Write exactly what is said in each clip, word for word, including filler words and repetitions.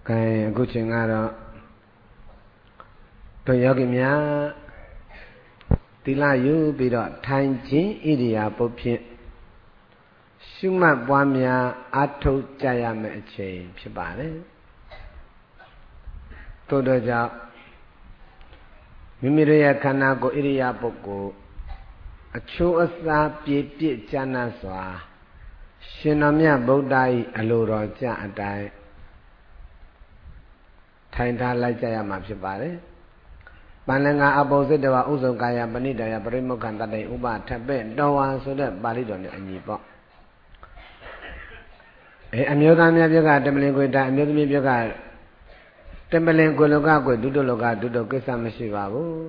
cái câu chuyện đó tôi nhớ cái mía tí là yêu bị đó thành chính ý đi à bộ phim xung mặt qua mía át thâu chạy mẹ chơi phải bà đấy tôi đó cho mình bây giờ khán giả có ý đi à bộ cô chú sa bịa bịa chân na xóa xin ông nhà bố đại alo rồi cha đại thành ra lại chạy mà phải bà đấy bạn là ngã abo sẽ được vào uống cái bánh đi đây bari một căn tại đây uba tháp bên đâu à số đấy bali đó này anh nhỉ bỏ ấy anh nhớ ta nhớ cái tem lên quay ta nhớ cái nhớ cái tem lên quay lúc cái quay đu đu lúc cái đu đu cái sao mà xí vào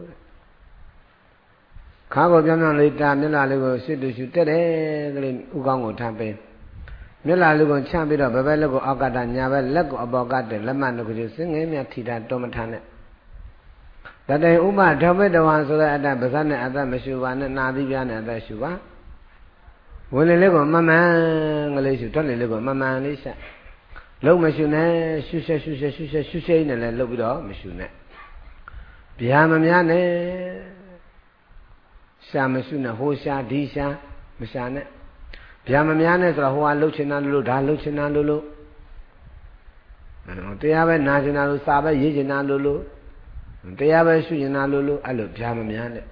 khá có cho nên lấy ta nhớ là lấy cái xí xí tết đấy cái u gang của tháp bên nhớ là lấy cái chạm bên đó bây giờ lấy cái áo cà ta nhà bây lấy cái áo cà ta lấy mà nó cái gì nghe nghe thì ta trộm thằng nàyแต่แต่อุปาทวะตวံဆိုတဲ့အတ္တပါဇာနဲ့အတ္တမရှိပါနဲ့နာသီးပြားနဲ့အတ္တရှိပါဝင်လေလေးကိုမမှန်ကလေးရှိထွက်လေလေးကိုမမှန်လေးဆက်လုံးမရှိနဲ့ရှုဆက်ရှုဆက်ရှုဆက်ရှုဆက်နဲ့လည်းလုပ်ပြီးတော့မရှိနဲ့ဗျာမများနဲ့ရှာမရှိနဲ့ဟိုရှာဒီရှာမရှာနဲ့ဗျာမများနဲ့ဆိုတော့ဟိုကလှုပ်ချင်တာလို့ဒါလှုပ်ချင်တာလို့လို့တရားပဲနာချင်တာလို့စာပဲရေးချင်တာလို့လို့တရားပဲရှုရင်လားလို့လို့အဲ့လိုဗျာမများနဲ့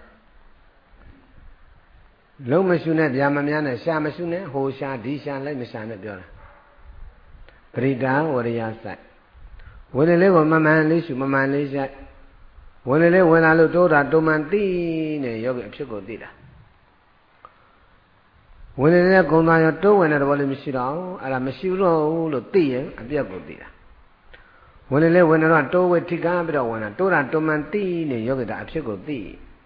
လုံးမရှုနဲ့ဗျာမများနဲ့ရှာမရှုနဲ့ဟိုရှာဒီရှာလိုက်မရှာနဲ့ပြောတာပရိဒါဝရိယစိုက်ဝင်လေလေးကိုမမှန်လေးရှုမမှန်လေးစိုက်ဝင်လေလေးဝင်လာလို့တိုးတာတုံမှန်သိနေယောဂီအဖြစ်ကိုသိတာဝင်လေလေးကုံသားရောတိုးဝင်တဲ့သဘောလေးမရှိတော့အဲ့ဒါမရှိတော့ဘူးလို့သိရင်အပြတ်ကိုသိတာဝင်လေလေဝင်တော့တိုးဝဲထိကပြီးတော့ဝင်တာတိုးတာတုံမှန်သိနေယောဂီတာအဖြစ်ကိုသိ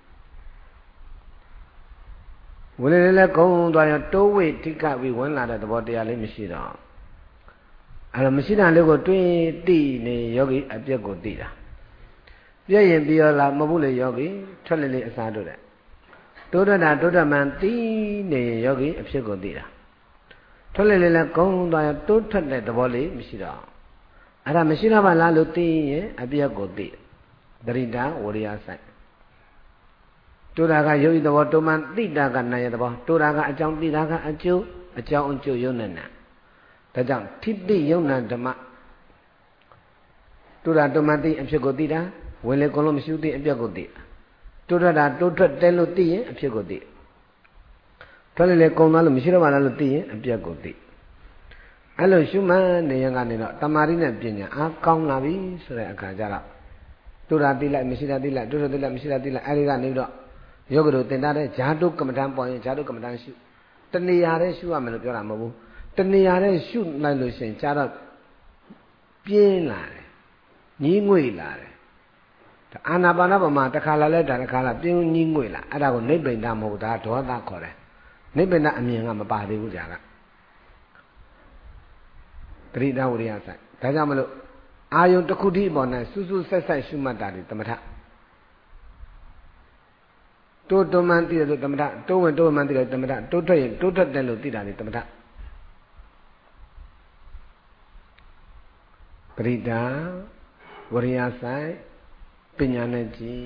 ဝင်လေလေကုန်းသွားရင်တိုးဝဲထိကပြီးဝင်လာတဲ့သဘောတရားလေးမရှိတော့အဲ့တော့မရှိတာလေးကိုတွေးသိနေယောဂီအပြက်ကိုသိတာပြည့်ရင်ပြီးတော့လာမဟုတ်လေယောဂီထွက်လေလေအစားတို့တဲ့တိုးတက်တာတိုးတက်မှန်သိနေယောဂီအဖြစ်ကိုသိတာထွက်လေလေလေကုန်းသွားရင်တိုးထွက်တဲ့သဘောလေးမရှိတော့အဲ့ဒါမရှိတော့ပါလားလို့သိရင်အပြက်ကိုသိတရိတာဝရိယဆိုင်တိုးတာကယုတ်ဤသဘောတုံမှန်သိတာကနာယသဘောတိုးတာကအကြောင်းသိတာကအကျိုးအကြောင်းအကျိုးယုံနေတာဒါကြောင့်ထိတိယုံနာဓမ္မတိုးတာတုံမှန်သိအဖြစ်ကိုသိတာဝင်လေကုန်လို့မရှိသိအပြက်ကိုသိတိုးထွက်တာတိုးထွက်တယ်လို့သိရင်အဖြစ်ကိုသိထွက်လေလေကုန်သွားလို့မရှိတော့ပါလားလို့သိရင်အပြက်ကိုသိအဲ့လိုရှုမှတ်နေရင်ကနေတော့တမာရီနဲ့ပညာအားကောင်းလာပြီဆိုတဲ့အခါကျတော့တူတာသိလိုက်မရှိတာသိလိုက်တူတာသိလိုက်မရှိတာသိလိုက်အဲ့ဒီကနေတော့ယောဂတို့သင်ထားတဲ့ဇာတုကမ္မဋ္ဌာန်းပေါ်ရင်ဇာတုကမ္မဋ္ဌာန်းရှုတဏှာတဲ့ရှုရမယ်လို့ပြောတာမဟုတ်ဘူးတဏှာတဲ့ရှုလိုက်လို့ရှိရင်ကျတော့ပြင်းလာတယ်ညီးငွေ့လာတယ်ဒါအာနာပါနပမာတစ်ခါလာလဲတာတစ်ခါလာပြင်းညီးငွေ့လာအဲ့ဒါကိုနိဗ္ဗိန္ဒမဟုတ်ဒါဒေါသခေါ်တယ်နိဗ္ဗိန္ဒအမြင်ကမပါသေးဘူးကြာကပရိဒါဝရိယဆိုင်ဒါကြောင့်မလို့အာယုံတစ်ခုတည်းအပေါ်၌စူးစူးဆက်ဆက်ရှုမှတ်တာဒီသမထတိုးတုံမှန်သိတယ်လို့သမထတိုးဝင်တိုးမှန်သိတယ်သမထတိုးထွက်ရင်တိုးထွက်တယ်လို့သိတာဒီသမထပရိဒါဝရိယဆိုင်ပညာနဲ့ကြည်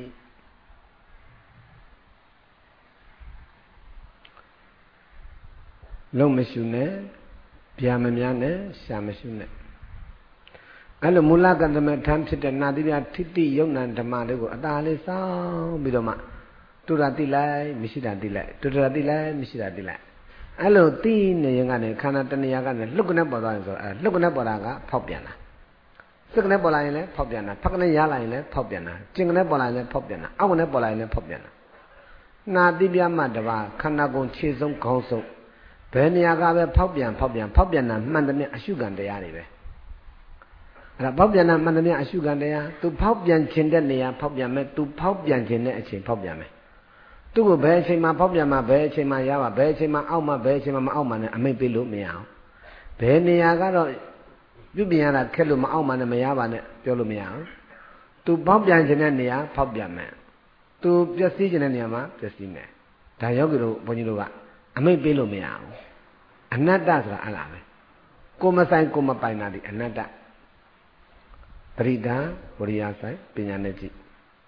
လုံးမရှုနဲ့ဗျာမများနဲ့ရှာမရှုနဲ့အဲ့လိုမူလကတ္တမထမ်းဖြစ်တဲ့နာတိပြထိတိယုံနာဓမ္မလေးကိုအသာလေးစောင်းပြီးတော့မှတူတာတိလိုက်မရှိတာတိလိုက်တူတာတိလိုက်မရှိတာတိလိုက်အဲ့လိုသိနေရင်ကနေခန္ဓာတဏှာကနေလှုပ်ကနေပေါ်သွားရင်ဆိုအဲလှုပ်ကနေပေါ်တာကဖောက်ပြန်တာစက်ကနေပေါ်လာရင်လည်းဖောက်ပြန်တာဖက်ကနေရလာရင်လည်းဖောက်ပြန်တာကျင်ကနေပေါ်လာရင်လည်းဖောက်ပြန်တာအောက်ကနေပေါ်လာရင်လည်းဖောက်ပြန်တာနာတိပြမှတပါခန္ဓာကိုယ်ခြေဆုံးခေါင်းဆုံးဘယ်နေရာကပဲဖောက်ပြန်ဖောက်ပြန်ဖောက်ပြန်တာမှန်တယ်မြအရှုခံတရားတွေပဲအဲ့ဒါဖောက်ပြန်တာမှန်တယ်မြအရှုခံတရားသူဖောက်ပြန်ခြင်းတဲ့နေရာဖောက်ပြန်မယ်သူဖောက်ပြန်ခြင်းတဲ့အချိန်ဖောက်ပြန်မယ်သူ့ကိုဘယ်အချိန်မှဖောက်ပြန်မှဘယ်အချိန်မှရပါဘယ်အချိန်မှအောက်မှဘယ်အချိန်မှမအောက်မှနဲ့အမိတ်ပေးလို့မရအောင်ဘယ်နေရာကတော့ပြုပြင်ရတာခက်လို့မအောက်မှနဲ့မရပါနဲ့ပြောလို့မရအောင်သူဖောက်ပြန်ခြင်းတဲ့နေရာဖောက်ပြန်မယ်သူပျက်စီးခြင်းတဲ့နေရာမှာပျက်စီးမယ်ဒါယောဂီတို့ဘုန်းကြီးတို့ကအမိတ်ပေးလို့မရဘူးအနတ္တဆိုတာအဲ့လားပဲကိုမဆိုင်ကိုမပိုင်တာဒီအနတ္တတရိတာဝရိယဆိုင်ပညာနဲ့ကြည့်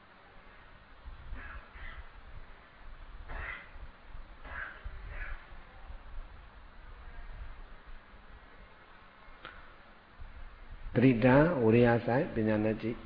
တရိတာဝရိယဆိုင်ပညာနဲ့ကြည့်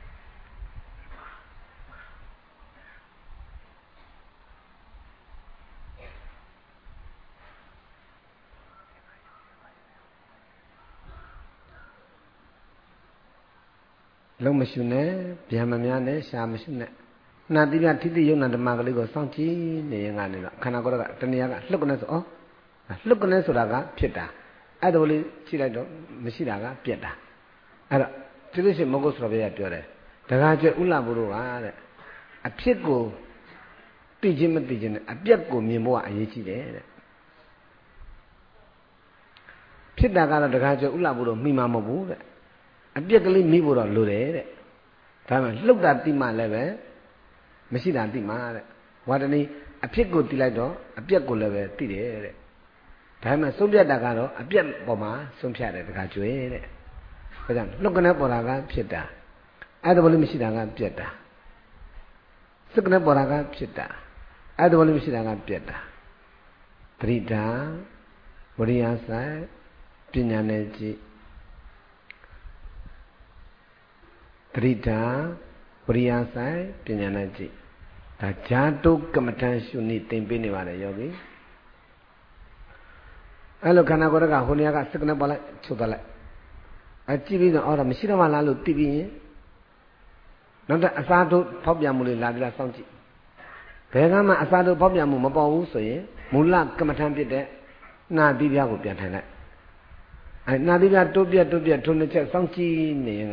လုံးမရှုနဲ့ဗျာမများနဲ့ရှာမရှုနဲ့နာတိပြထိတိယုံနာဓမ္မကလေးကိုစောင့်ကြည့်နေရင်ကနေတော့ခန္ဓာကိုယ်ကတဏှာကလှုပ်ကနေဆိုဩလှုပ်ကနေဆိုတာကဖြစ်တာအဲ့ဒါလေးကြည့်လိုက်တော့မရှိတာကပြက်တာအဲ့တော့တိတိရှိမဟုတ်ဆိုတော့ဘုရားပြောတယ်တခါကျဥလဘုရောကတဲ့အဖြစ်ကိုသိခြင်းမသိခြင်းနဲ့အပြက်ကိုမြင်ဖို့ကအရေးကြီးတယ်တဲ့ဖြစ်တာကတော့တခါကျဥလဘုရောမိမှာမဟုတ်ဘူးတဲ့အပြက်ကလေးမိဖို့တော့လိုတယ်တဲ့ဒါမှလှုပ်တာတိမှလည်းပဲမရှိတာတိမှတဲ့ဝါဒနီအဖြစ်ကိုသိလိုက်တော့အပြက်ကိုလည်းပဲသိတယ်တဲ့ဒါမှဆုံးဖြတ်တာကတော့အပြက်ပေါ်မှာဆုံးဖြတ်တယ်တခါကျွဲတဲ့ဒါကြောင့်လှုပ်ကနေပေါ်တာကဖြစ်တာအဲ့ဒါဘလို့မရှိတာကပြက်တာစိတ်ကနေပေါ်တာကဖြစ်တာအဲ့ဒါဘလို့မရှိတာကပြက်တာတတိတာဝရိယဆိုင်ပညာနဲ့ကြည့်တရိတာဝရိယဆိုင်ပညာနဲ့ကြည့်ဒါဇာတုကမ္မထံရှုနည်းသင်ပေးနေပါတယ်ယောဂီအဲ့လိုခန္ဓာကိုယ်ကဟိုနေရာကစက္ကနဲ့ပေါ်လိုက်ချုပ်သွားလိုက်အကြည့်ပြီးတော့အော်ဒါမရှိတော့မှလားလို့သိပြီးရင်နောက်တဲ့အစားတို့ဖောက်ပြန်မှုလေးလာပြီးတော့စောင့်ကြည့်ဘယ်ကမှအစားတို့ဖောက်ပြန်မှုမပေါ်ဘူးဆိုရင်မူလကမ္မထံဖြစ်တဲ့နာတိပြကိုပြန်ထိုင်လိုက်အဲနာတိပြတိုးပြတိုးပြထုံးတစ်ချက်စောင့်ကြည့်နေရင်က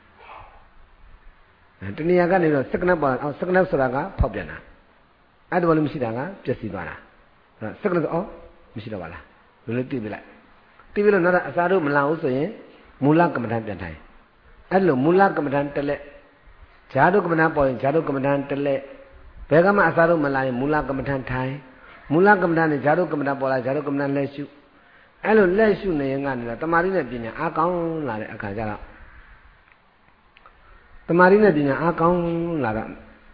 တဏှာကနေတော့စက္ကနပေါ်အောင်စက္ကနဆိုတာကဖောက်ပြန်တာအဲ့ဒါဘာလို့မရှိတာကပျက်စီးသွားတာအဲ့စက္ကနဆိုအော်မရှိတော့ပါလားဘယ်လိုသိပြလိုက်သိပြီးတော့နောက်အစားတို့မလာဘူးဆိုရင်မူလကမ္မဋ္ဌာန်းပြန်ထိုင်အဲ့လိုမူလကမ္မဋ္ဌာန်းတက်လက်ဈာတုကမ္မဋ္ဌာန်းပေါ်ရင်ဈာတုကမ္မဋ္ဌာန်းတက်လက်ဘယ်ကမှအစားတို့မလာရင်မူလကမ္မဋ္ဌာန်းထိုင်မူလကမ္မဋ္ဌာန်းနဲ့ဈာတုကမ္မဋ္ဌာန်းပေါ်လာဈာတုကမ္မဋ္ဌာန်းလက်ရှုအဲ့လိုလက်ရှုနေရင်ကနေတော့တမာရီနဲ့ပညာအားကောင်းလာတဲ့အခါကျတော့တမာရီနဲ့ပညာအားကောင်းလာတာ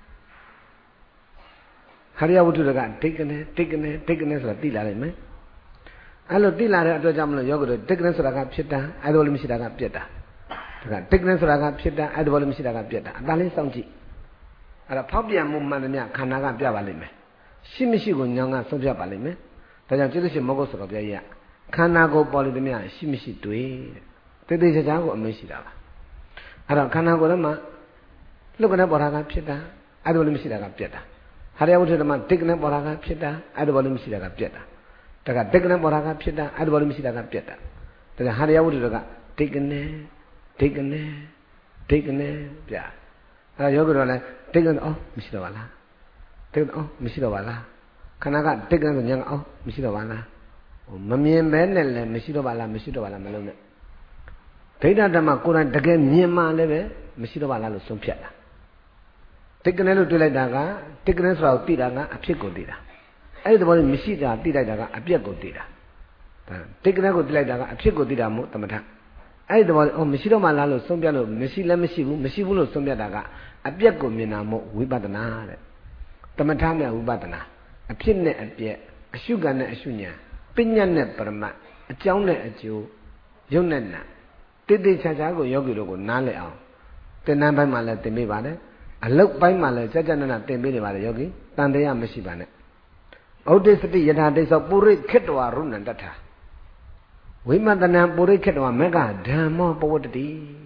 ခရိယဝတ္ထုတွေကဒိတ်ကနေဒိတ်ကနေဒိတ်ကနေဆိုတာသိလာနိုင်မယ်အဲ့လိုသိလာတဲ့အတွက်ကြောင့်မလို့ယောဂတို့ဒိတ်ကနေဆိုတာကဖြစ်တာအဲ့ဒါလည်းမရှိတာကပြက်တာဒါကဒိတ်ကနေဆိုတာကဖြစ်တာအဲ့ဒါလည်းမရှိတာကပြက်တာအသာလေးစောင့်ကြည့်အဲ့ဒါဖောက်ပြန်မှုမှန်သမျှခန္ဓာကပြပါလိမ့်မယ်ရှိမရှိကိုညောင်းကဆုံးဖြတ်ပါလိမ့်မယ်ဒါကြောင့်ကျေးဇူးရှင်မောဂုတ်ဆိုတော်ဘုရားကြီးကခန္ဓာကိုပေါ်လို့သမျှရှိမရှိတွေ့တဲ့တေသေးချာချာကိုအမေးရှိတာပါအဲ့တော့ခန္ဓာကိုယ်ထဲမှာလှုပ်ကနေပေါ်တာကဖြစ်တာအဲ့ဒါလည်းမရှိတာကပြက်တာဟာရယဝတ္ထုဓမ္မဒိတ်ကနေပေါ်တာကဖြစ်တာအဲ့ဒါလည်းမရှိတာကပြက်တာဒါကဒိတ်ကနေပေါ်တာကဖြစ်တာအဲ့ဒါလည်းမရှိတာကပြက်တာဒါကြောင့်ဟာရယဝတ္ထုတွေကဒိတ်ကနေဒိတ်ကနေဒိတ်ကနေပြအဲ့ဒါယောဂတော်လည်းဒိတ်ကနေအော်မရှိတော့ပါလားဒိတ်အော်မရှိတော့ပါလားခန္ဓာကဒိတ်ကနေဆိုညာကအော်မရှိတော့ပါလားမမြင်ပဲနဲ့လည်းမရှိတော့ပါလားမရှိတော့ပါလားမလုံးနဲ့ဒိဋ္ဌဓမ္မကိုယ်တိုင်တကယ်မြင်မှလည်းပဲမရှိတော့ပါလားလို့ဆုံးဖြတ်တာတိတ်ကနေလို့တွေ့လိုက်တာကတိတ်ကနေဆိုတာကိုသိတာကအဖြစ်ကိုသိတာအဲ့ဒီသဘောလေးမရှိတာသိလိုက်တာကအပြက်ကိုသိတာဒါတိတ်ကနေကိုသိလိုက်တာကအဖြစ်ကိုသိတာမို့သမထအဲ့ဒီသဘောလေးအော်မရှိတော့မှလားလို့ဆုံးဖြတ်လို့မရှိလည်းမရှိဘူးမရှိဘူးလို့ဆုံးဖြတ်တာကအပြက်ကိုမြင်တာမို့ဝိပဿနာတဲ့သမထနဲ့ဝိပဿနာအဖြစ်နဲ့အပြက်အရှုခံနဲ့အရှုညာပညာနဲ့ပရမတ်အကြောင်းနဲ့အကျိုးရုပ်နဲ့နာတိတိချာချာကိုယောဂီတို့ကိုနားလည်အောင်သင်္นานပိုင်းမှာလည်းသင်ပေးပါတယ်အလုတ်ပိုင်းမှာလည်းကြကြနနသင်ပေးနေပါတယ်ယောဂီတန်တရားမရှိပါနဲ့ဩဒိစတိယထာဒိသောပုရိခေတ္တဝရုဏံတထာဝိမတနံပုရိခေတ္တဝမေဃဓမ္မောပဝတ္တိ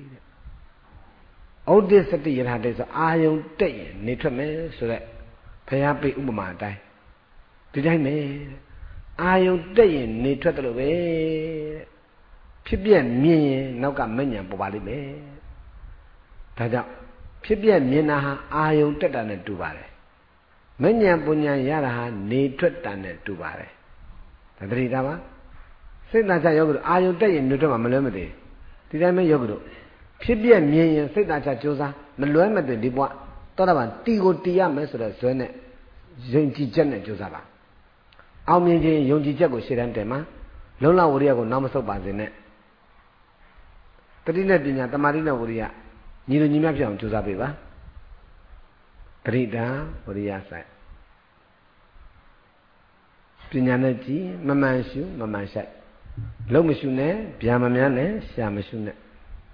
ဩဒိစတိယထာဒိသောအာယုံတက်ရင်နေထွက်မယ်ဆိုရက်ဘုရားပိဥပမာအတိုင်းဒီတိုင်းပဲအာယုံတက်ရင်နေထွက်တယ်လို့ပဲဖြစ်ပြက်မြင်ရင်နောက်ကမဉ္ဇဉ်ပေါ်ပါလိမ့်မယ်ဒါကြောင့်ဖြစ်ပြက်မြင်တာဟာအာယုံတက်တာနဲ့တူပါတယ်မဉ္ဇဉ်ပညာရတာဟာနေထွက်တာနဲ့တူပါတယ်ဒါတတိတာပါစိတ်သာချယောဂတို့အာယုံတက်ရင်နေထွက်မှာမလွဲမသွေဒီတိုင်းပဲယောဂတို့ဖြစ်ပြက်မြင်ရင်စိတ်သာချကြိုးစားမလွဲမသွေဒီဘဝသောတာပန်တီကိုတီရမယ်ဆိုတော့ဇွဲနဲ့ယုံကြည်ချက်နဲ့ကြိုးစားပါအောင်မြင်ခြင်းယုံကြည်ချက်ကိုရှေ့တန်းတင်မှာလုံလဝရိယကိုနောက်မဆုတ်ပါစေနဲ့တတိနဲ့ပညာတမာတိနဲ့ဝရိယညီလိုညီမျှဖြစ်အောင်ကြိုးစားပေးပါတတိတာဝရိယဆိုင်ပညာနဲ့ကြည်မမှန်ရှုမမှန်ဆိုင်လုံးမရှုနဲ့ဗျာမများနဲ့ရှာမရှုနဲ့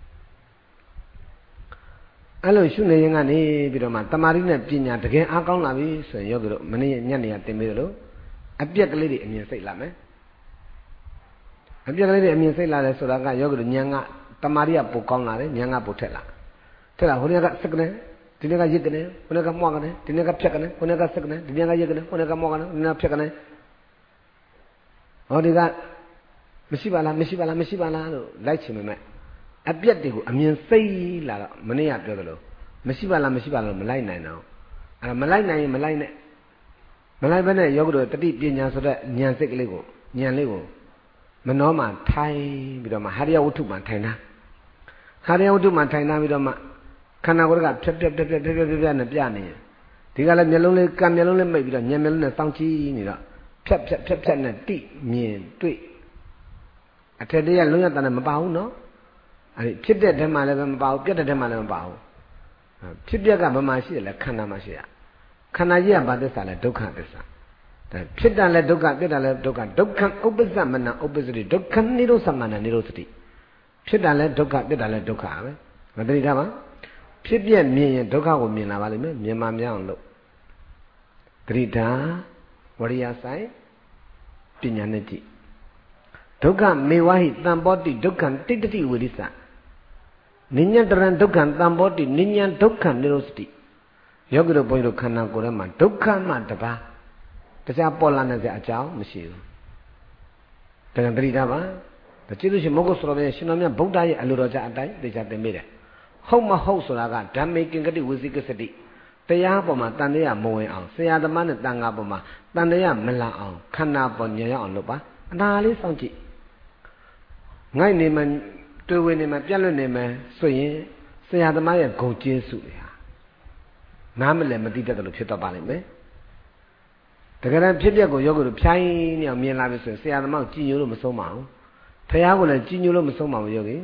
အဲ့လိုရှုနေရင်ကနေပြီးတော့မှတမာရီနဲ့ပညာတကယ်အားကောင်းလာပြီဆိုရင်ယောဂီတို့မနေ့ညနေကသင်ပေးတယ်လို့အပြက်ကလေးတွေအမြင်စိတ်လာမယ်အပြက်ကလေးတွေအမြင်စိတ်လာတယ်ဆိုတာကယောဂီတို့ဉာဏ်ကတမာရီကပိုကောင်းလာတယ်ဉာဏ်ကပိုထက်လာထက်လာဟိုနေ့ကစက်ကနေဒီနေ့ကရစ်ကနေဟိုနေ့ကမွားကနေဒီနေ့ကဖြတ်ကနေဟိုနေ့ကစက်ကနေဒီနေ့ကရစ်ကနေဟိုနေ့ကမွားကနေဒီနေ့ကဖြတ်ကနေဟောဒီကမရှိပါလားမရှိပါလားမရှိပါလားလို့လိုက်ချင်ပေမဲ့အပြက်တွေကိုအမြင်စိတ်လာတော့မနေ့ကပြောသလိုမရှိပါလားမရှိပါလားမလိုက်နိုင်တော့အဲ့ဒါမလိုက်နိုင်ရင်မလိုက်နဲ့မလိုက်ဘဲနဲ့ယောဂတို့တတိပညာဆိုတဲ့ဉာဏ်စိတ်ကလေးကိုဉာဏ်လေးကိုမနှောမှထိုင်ပြီးတော့မှဟာရယဝတ္ထုမှထိုင်တာဟာရယဝတ္ထုမှထိုင်တာပြီးတော့မှခန္ဓာကိုယ်ကဖြတ်ဖြတ်ဖြတ်ဖြတ်ဖြတ်ဖြတ်ဖြတ်နဲ့ပြနေရင်ဒီကလည်းမျက်လုံးလေးကံမျက်လုံးလေးမိတ်ပြီးတော့ဉာဏ်မျက်လုံးနဲ့စောင့်ကြည့်နေတော့ဖြတ်ဖြတ်ဖြတ်ဖြတ်နဲ့တိမြင်တွေ့အထက်တည်းကလုံးရတန်နဲ့မပါဘူးနော်အဲ့ဒီဖြစ်တဲ့ဓမ္မလည်းမပါဘူးပြတ်တဲ့ဓမ္မလည်းမပါဘူးဖြစ်ပြက်ကဘာမှရှိတယ်လဲခန္ဓာမှရှိရခန္ဓာကြီးကဘာသစ္စာလဲဒုက္ခသစ္စာဒါဖြစ်တာလဲဒုက္ခပြတ်တာလဲဒုက္ခဒုက္ခဥပ္ပစ္စမနဥပ္ပစ္စတိဒုက္ခនិရောဓသမဏនិရောဓတိဖြစ်တာလဲဒုက္ခပြတ်တာလဲဒုက္ခပဲမသိတာပါဖြစ်ပြက်မြင်ရင်ဒုက္ခကိုမြင်လာပါလိမ့်မယ်မြင်မှမြင်အောင်လို့ဂရိတာဝရိယဆိုင်ပညာနဲ့ကြည့်ဒုက္ခမေဝဟိတံပောတိဒုက္ခတိတ္တိဝိရိသနိညာတရံဒုက္ခတံပောတိနိညာဒုက္ခនិရောဓတိယောဂီတို့ဘုန်းကြီးတို့ခန္ဓာကိုယ်ထဲမှာဒုက္ခမှတပါးတရားပေါ်လာတဲ့အကြောင်းမရှိဘူးဒါကြောင့်တတိတာပါဒါကျေးဇူးရှင်မောဂုစရောရဲ့ရှင်တော်မြတ်ဗုဒ္ဓရဲ့အလိုတော်ကြအတိုင်းသိချာသင်ပေးတယ်ဟုတ်မဟုတ်ဆိုတာကဓမ္မေကင်္ဂတိဝိသိကစတိတရားပေါ်မှာတန်တရားမဝင်အောင်ဆရာသမားနဲ့တန်ခါပေါ်မှာတန်တရားမလာအောင်ခန္ဓာပေါ်ညံ့အောင်လုပ်ပါအနာလေးစောင့်ကြည့်ငိုက်နေမှတွေ့ဝင်နေမှပြက်လွတ်နေမှဆိုရင်ဆရာသမားရဲ့ဂုံကျေးဇူးတွေဟာနားမလည်မသိတတ်တယ်လို့ဖြစ်တော့ပါလိမ့်မယ်တကယ်တမ်းဖြစ်ပျက်ကိုယောဂီတို့ဖြိုင်းနေအောင်မြင်လာပြီဆိုရင်ဆရာသမားကိုကြည်ညိုလို့မဆုံးပါဘူးဖះကိုလည်းကြည်ညိုလို့မဆုံးပါဘူးယောဂီ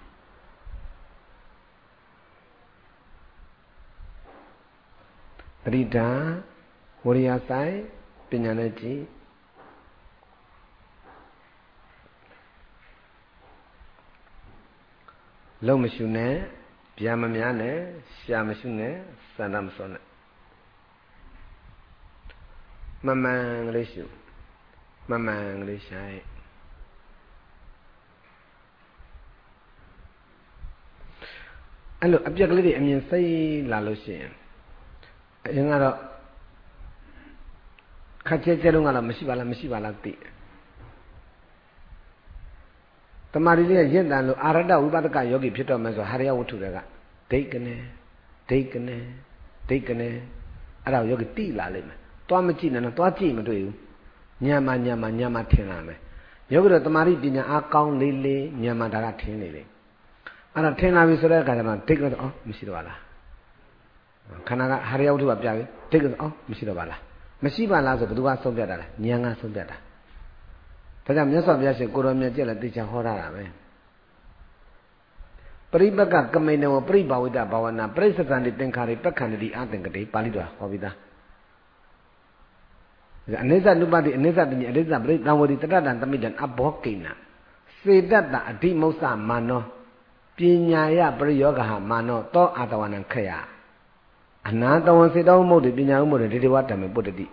ပရိဒါဝရိယဆိုင်ပညာနဲ့ကြည်လုံးမရှုနဲ့ဗျာမများနဲ့ရှာမရှုနဲ့စန္ဒမစောနဲ့မမှန်ကလေးရှုမမှန်ကလေးရှိုက်အဲ့လိုအပြက်ကလေးတွေအမြင်စိတ်လာလို့ရှိရင်အရင်ကတော့ခက်ကျဲကျဲလုံးကတော့မရှိပါလားမရှိပါလားသိတမာရီလေးရင့်တန်လို့အာရတဝိပဿကယောဂီဖြစ်တော့မယ်ဆိုဟာရယဝတ္ထုတွေကဒိတ်ကနေဒိတ်ကနေဒိတ်ကနေအဲ့ဒါယောဂီတိလာလိမ့်မယ်သွားမကြည့်နဲ့တော့သွားကြည့်မတွေ့ဘူးညံမှာညံမှာညံမှာထင်လာမယ်ယောဂီတို့တမာရီပညာအားကောင်းလေးလေးညံမှာဒါကထင်နေလေအဲ့ဒါထင်လာပြီဆိုတဲ့အခါကျတော့ဒိတ်ကတော့အော်မရှိတော့ပါလားခန္ဓာကဟာရယဝတ္ထုကပြပြီဒိတ်ကတော့အော်မရှိတော့ပါလားမရှိပါလားဆိုဘယ်သူကဆုံးဖြတ်တာလဲဉာဏ်ကဆုံးဖြတ်တာဒါကြောင့်မြတ်စွာဘုရားရှင်ကိုရောမြတ်ကျက်လည်းသိချာဟောတာပဲပရိပက္ခကမိနဝပရိဘာဝိတဘာဝနာပရိစ္ဆသန္တိသင်္ခါရိပက္ခန္တိအသင်္ကတိပါဠိတော်ဟောပြီးသားအနိစ္စနုပတိအနိစ္စတိအနိစ္စပရိသံဝတိတတ္တံသမိတံအဘောကိဏစေတတ္တအဓိမုစ္စမာနောပညာယပရိယောဂဟမာနောသောအာတဝနံခယအနာတဝံစေတောမုတ်တိပညာဥမုတ်တိဒေဝတ္တမေပုတ္တိ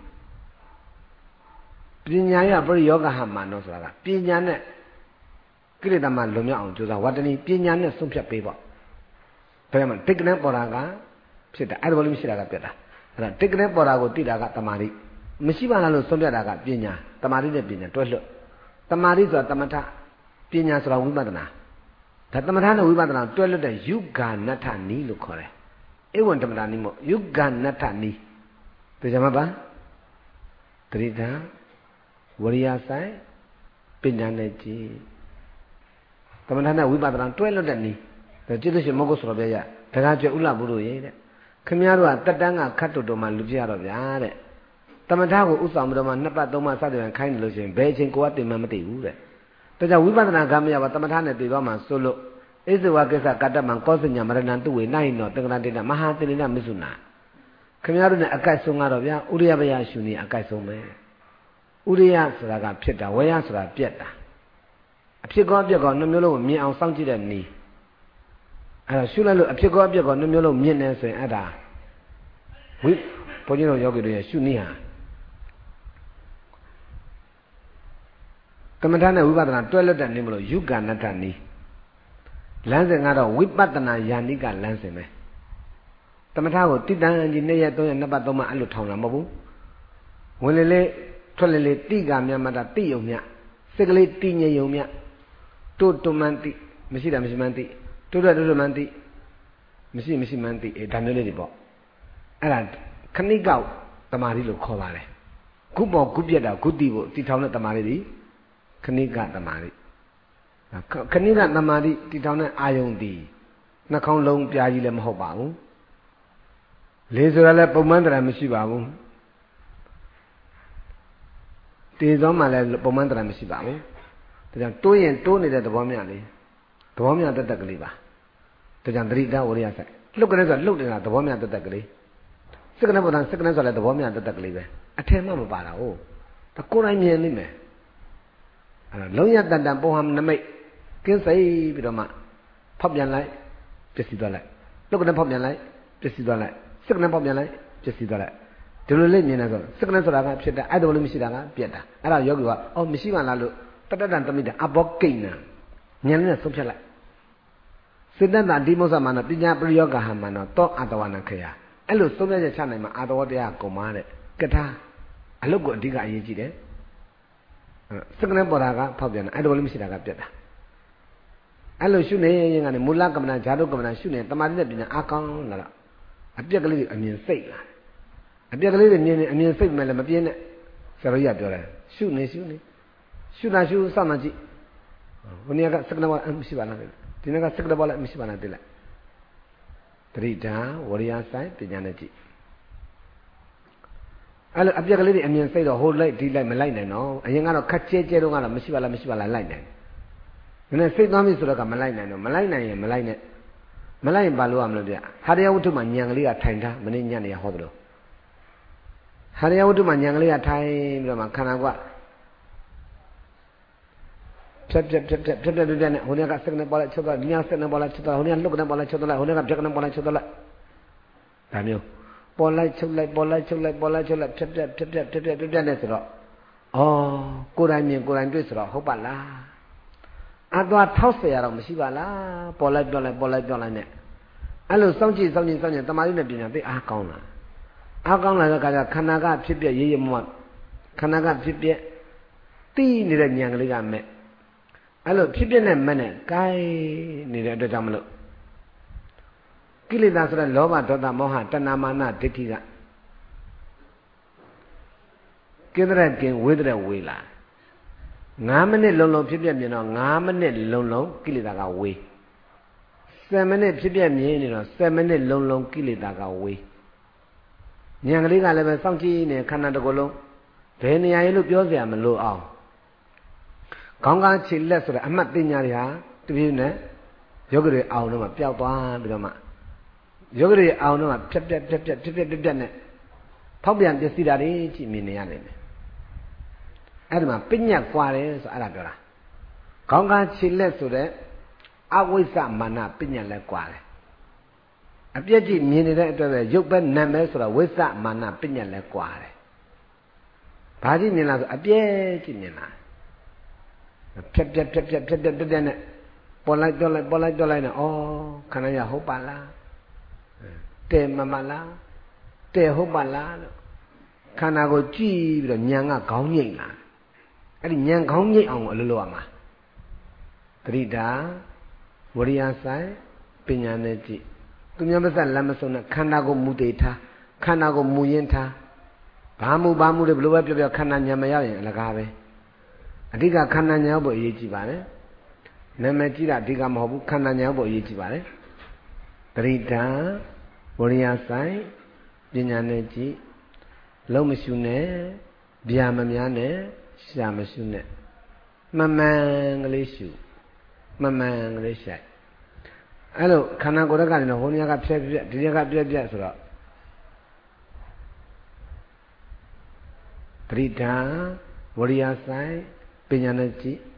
ပညာယပရိယောဂဟမာနောဆိုတာကပညာနဲ့ကိလေသာမှလွန်မြောက်အောင်ကြိုးစားဝတ္တနိပညာနဲ့ဆုံးဖြတ်ပေးပေါ့ဒါကြောင့်တိက္ကနပေါ်တာကဖြစ်တာအဲ့ဒါဘယ်လိုမရှိတာကပြတ်တာအဲ့ဒါတိက္ကနပေါ်တာကိုသိတာကတမာတိမရှိပါလားလို့ဆုံးဖြတ်တာကပညာတမာတိနဲ့ပညာတွဲလွတ်တမာတိဆိုတာတမထပညာဆိုတာဝိပဿနာဒါတမထနဲ့ဝိပဿနာတွဲလွတ်တဲ့ယုဂာနတ္ထနီးလို့ခေါ်တယ်ဧဝံတမထနီးမို့ယုဂာနတ္ထနီးသိကြမှာပါတတိတာဝရိယဆိုင်ပညာနဲ့ကြည်တမထနဲ့ဝိပဿနာတွဲလွတ်တဲ့နီးဒါကျေးဇူးရှင်မောဂုဆိုတော်ပြရတကားကျွဥလဘုရုရဲ့တဲ့ခင်ဗျားတို့ကတက်တန်းကခတ်တုတ်တော်မှလူပြရတော့ဗျာတဲ့တမထကိုဥဆောင်ပြီးတော့မှနှစ်ပတ်သုံးပတ်စတဲ့ခိုင်းတယ်လို့ရှိရင်ဘယ်အချိန်ကိုကတင်မှမသိဘူးတဲ့ဒါကြောင့်ဝိပဿနာကမရပါတမထနဲ့တည်သွားမှဆိုလို့ Isawakasa Kataman Kosanya Maranantu, Naino, Tangantina, Mahatina Misuna. Kamiaruna Akasungara, Uriabaya Shuni, Akasume. Uria Suraga Pieta, Waya Sura Pieta. A Pigobiago, Nomolo, me on Santi and me. And Shula, a Pigobiago, Nomolo, Minas and Ada. We, Ponino Yogi, Shunia. Kamatana, we were on toilet and Nimolo, Yuga Natani. Lansing out of Whipatana Yanika Lansime. Tamatago, Titan and Jinea and Nabatoma Alutona Mobu. Willele, Tolele, Tiga, Yamada, Tiomia, Segale, Tinia Yomia, Toto Manti, Messida Missimanti, Toto Manti, Missi Missimanti, a Danelibo. And Kanigao, Tamarilo Kovale. Kubo, Kubiada, Kudivo, Titana Tamari, Kaniga Tamari. Kanina Namadi, Titana Ayondi, Nakon Long Piailem Hobau, Lazarella Pomandra Missibabu, Tizomala Pomandra Missibabu, the Toy and Tony at the Bomiali, the Bomia at the Gliba, the Jandrida Oriasa. Look at us, look at the Bomia at the Dagli. Second of them, second at the Bomia at the Gliba. A temama bara, oh, the Koranian Nime. Loya than Boham Name. Can say, Vidoma, Popian light, Jessie Dollar. Look at the Popian light, Jessie Dollar. Second Popian light, Jessie Dollar. To the Lady Nazo, second Soraga, Pieta, I don't want to Missida, Pieta, and our Yoga, or Missima Lalu, better than to me the Abokina. Nyana Sociala. Sidan and Dimosa Mana, Pina Yoga Hamana, talk at the one Kaya. I look so many channel, I don't want to command it. Kata, I look good, Diga Yiji. Second Boraga, Popian, I don't want to Missida Pieta. Allo Shune and Mula Kamana, Jado Kamana Shune, Tamarina Bina Akon, a Piagli, I mean, say. A Piagli, I mean, say, Melamapian, Saria Dora, Shune, Shune, Shuna Shu Samaji. When you got Sakana and Mishivana, Tina got Sakabala and Mishivana Dilla. Trita, Warrior side, Pijanati. Allo Apiagli, I mean, say the whole light, Dilla Melina, no, and you're going to catch it, you're going to Mishivala, Mishivala Lightning. When I say no, Mister Malina, no, Malina, Malina, Malay Baluam Lubia. Haria to my young Lia Tanda, Maniania Hodro. Haria to my young Lia time, Ramakanawa. Chap, chap, chap, chap, chap, when I got second ball at Chola, Nia second ball at Chola, when I look at Bola Chola, when I got Jagan Bola Chola. Damn you. Bola Chola, Bola Chola, Bola Chola, chap, chap, chap, chap, chap, chap, chap, oh, good I mean, good I'm doing so, hope Allah. I got house there on Mishibala, Polite Dollar, Polite Dollar. I love some cheese, something, something, the Marina dinner, the Akona. Akona got a Kanaga Pipia, Yamon, Kanaga Pipia, Tea needed young Liga met. I love Pipian and Mene, Guy needed the Tamalo. Kilidas and Lova Dota Moha, Tanamana, Titiga. Kindred came with a wheeler. Namane Lolo Pipian, you know, Namane Lolo, Kilidaga way. Semene Pipian, you know, Semene Lolo, Kilidaga way. Young Liga level something near Canada Golo. Penny I look yours, I'm a low out. Conga Chiles or Amatinia to be net. Yoguri Aunoma, Piapa, Bidoma. Yoguri Aunoma, Pep, Pep, Pep, Pep, Pep, Pep, Pep, Pobian, the Sidari, Minian. Adama Pina Quares Arabella. Conga Chiles to the Awisa Mana Pina Le Quare. A piety meaning that the Yoban Names or a Wisa Mana Pina Le Quare. Paddy Nina, a piety Nina. Pep, Pep, Pep, Pep, Pep, Pep, Pep, Polite Dollar, Polite Dollar, oh, Canaya Hopala, Te Mamala, Te Hopala, Canago G, the Nyanga Gongina. I didn't young Gongye on Luluama. Trida, Warrior side, Pinyaneti. Tunyamasa Lamasona, Canago Mudeta, Canago Muyenta, Bamu Bamu, the blue up of your Cananya Lagave. I dig a Cananyabo Yijibane. Nemetira Digamobu Cananyabo Yijibane. Trida, Warrior side, Pinyaneti, Lomisune, Biamamiane. Shamasune. Mamang Lishu. Mamang Lishat. အဲ့လိုခန္ဓာကိုယ်ကနေတော့ဟိုနေရာကဖြက်ဖြက်ဒီနေရာကပြက်ပြက်ဆိုတော့ပရိဒါဝရိယဆိုင်ပညာနဲ့ကြည့်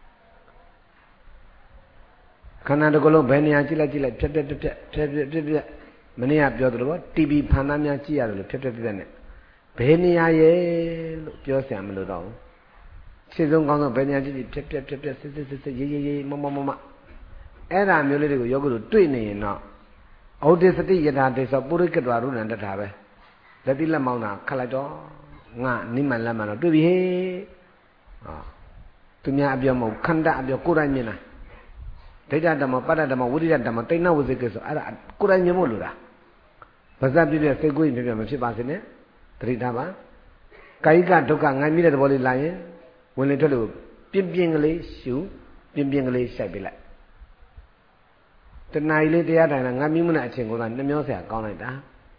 ခန္ဓာတစ်ခုလုံးဘယ်နေရာကြည့်လိုက်ကြည့်လိုက်ဖြက်ဖြက်ဖြက်ဖြက်ဖြက်ဖြက်ဖြက်ဖြက်မနေ့ကပြောသလိုပေါ့ တီ ဗီ ဖန်သားများကြည့်ရတယ်လို့ဖြက်ဖြက်ဖြက်ဖြက်နဲ့ဘယ်နေရာရဲ့လို့ပြောစရာမလိုတော့ဘူးရှင်းဆုံးကောင်းဆုံးဘယ်နေရာကြည့်ကြည့်ဖြက်ဖြက်ဖြက်ဖြက်စစ်စစ်စစ်စစ်ရေးရေးရေးမမမမအဲ့ဒါမျိုးလေးတွေကိုယောဂတို့တွေ့နေရင်တော့ဩဒိစတိယထာတေဆိုပုရိကတ္တဝရုဏ္ဏတထာပဲလက်တိလက်မောင်းတာခတ်လိုက်တော့ငါနိမန်လက်မှန်တော့တွေ့ပြီဟေးဟောသူများအပြောမဟုတ်ခန္ဓာအပြောကိုယ်တိုင်မြင်တာဒိဋ္ဌဓမ္မပတ္တဓမ္မဝိရိယဓမ္မတိဏ္ဏဝိဇ္ဇကေဆိုအဲ့ဒါကိုယ်တိုင်မြင်ဖို့လိုတာဗဇတ်ပြည့်ပြည့်စိတ်ကိုယ်ပြည့်ပြည့်မဖြစ်ပါစေနဲ့သတိထားပါကာယကဒုက္ခငိုင်းမိတဲ့သဘောလေးလာရင်ဝင်လေထွက်လို့ပြင်းပြင်းကလေးရှုပြင်းပြင်းကလေးရှိုက်ပြလိုက်တဏှာကြီးလေးတရားထိုင်တာငါမြင်မနဲ့အချိန်ကိုသာနှမျောစရာကောင်းလိုက်တာ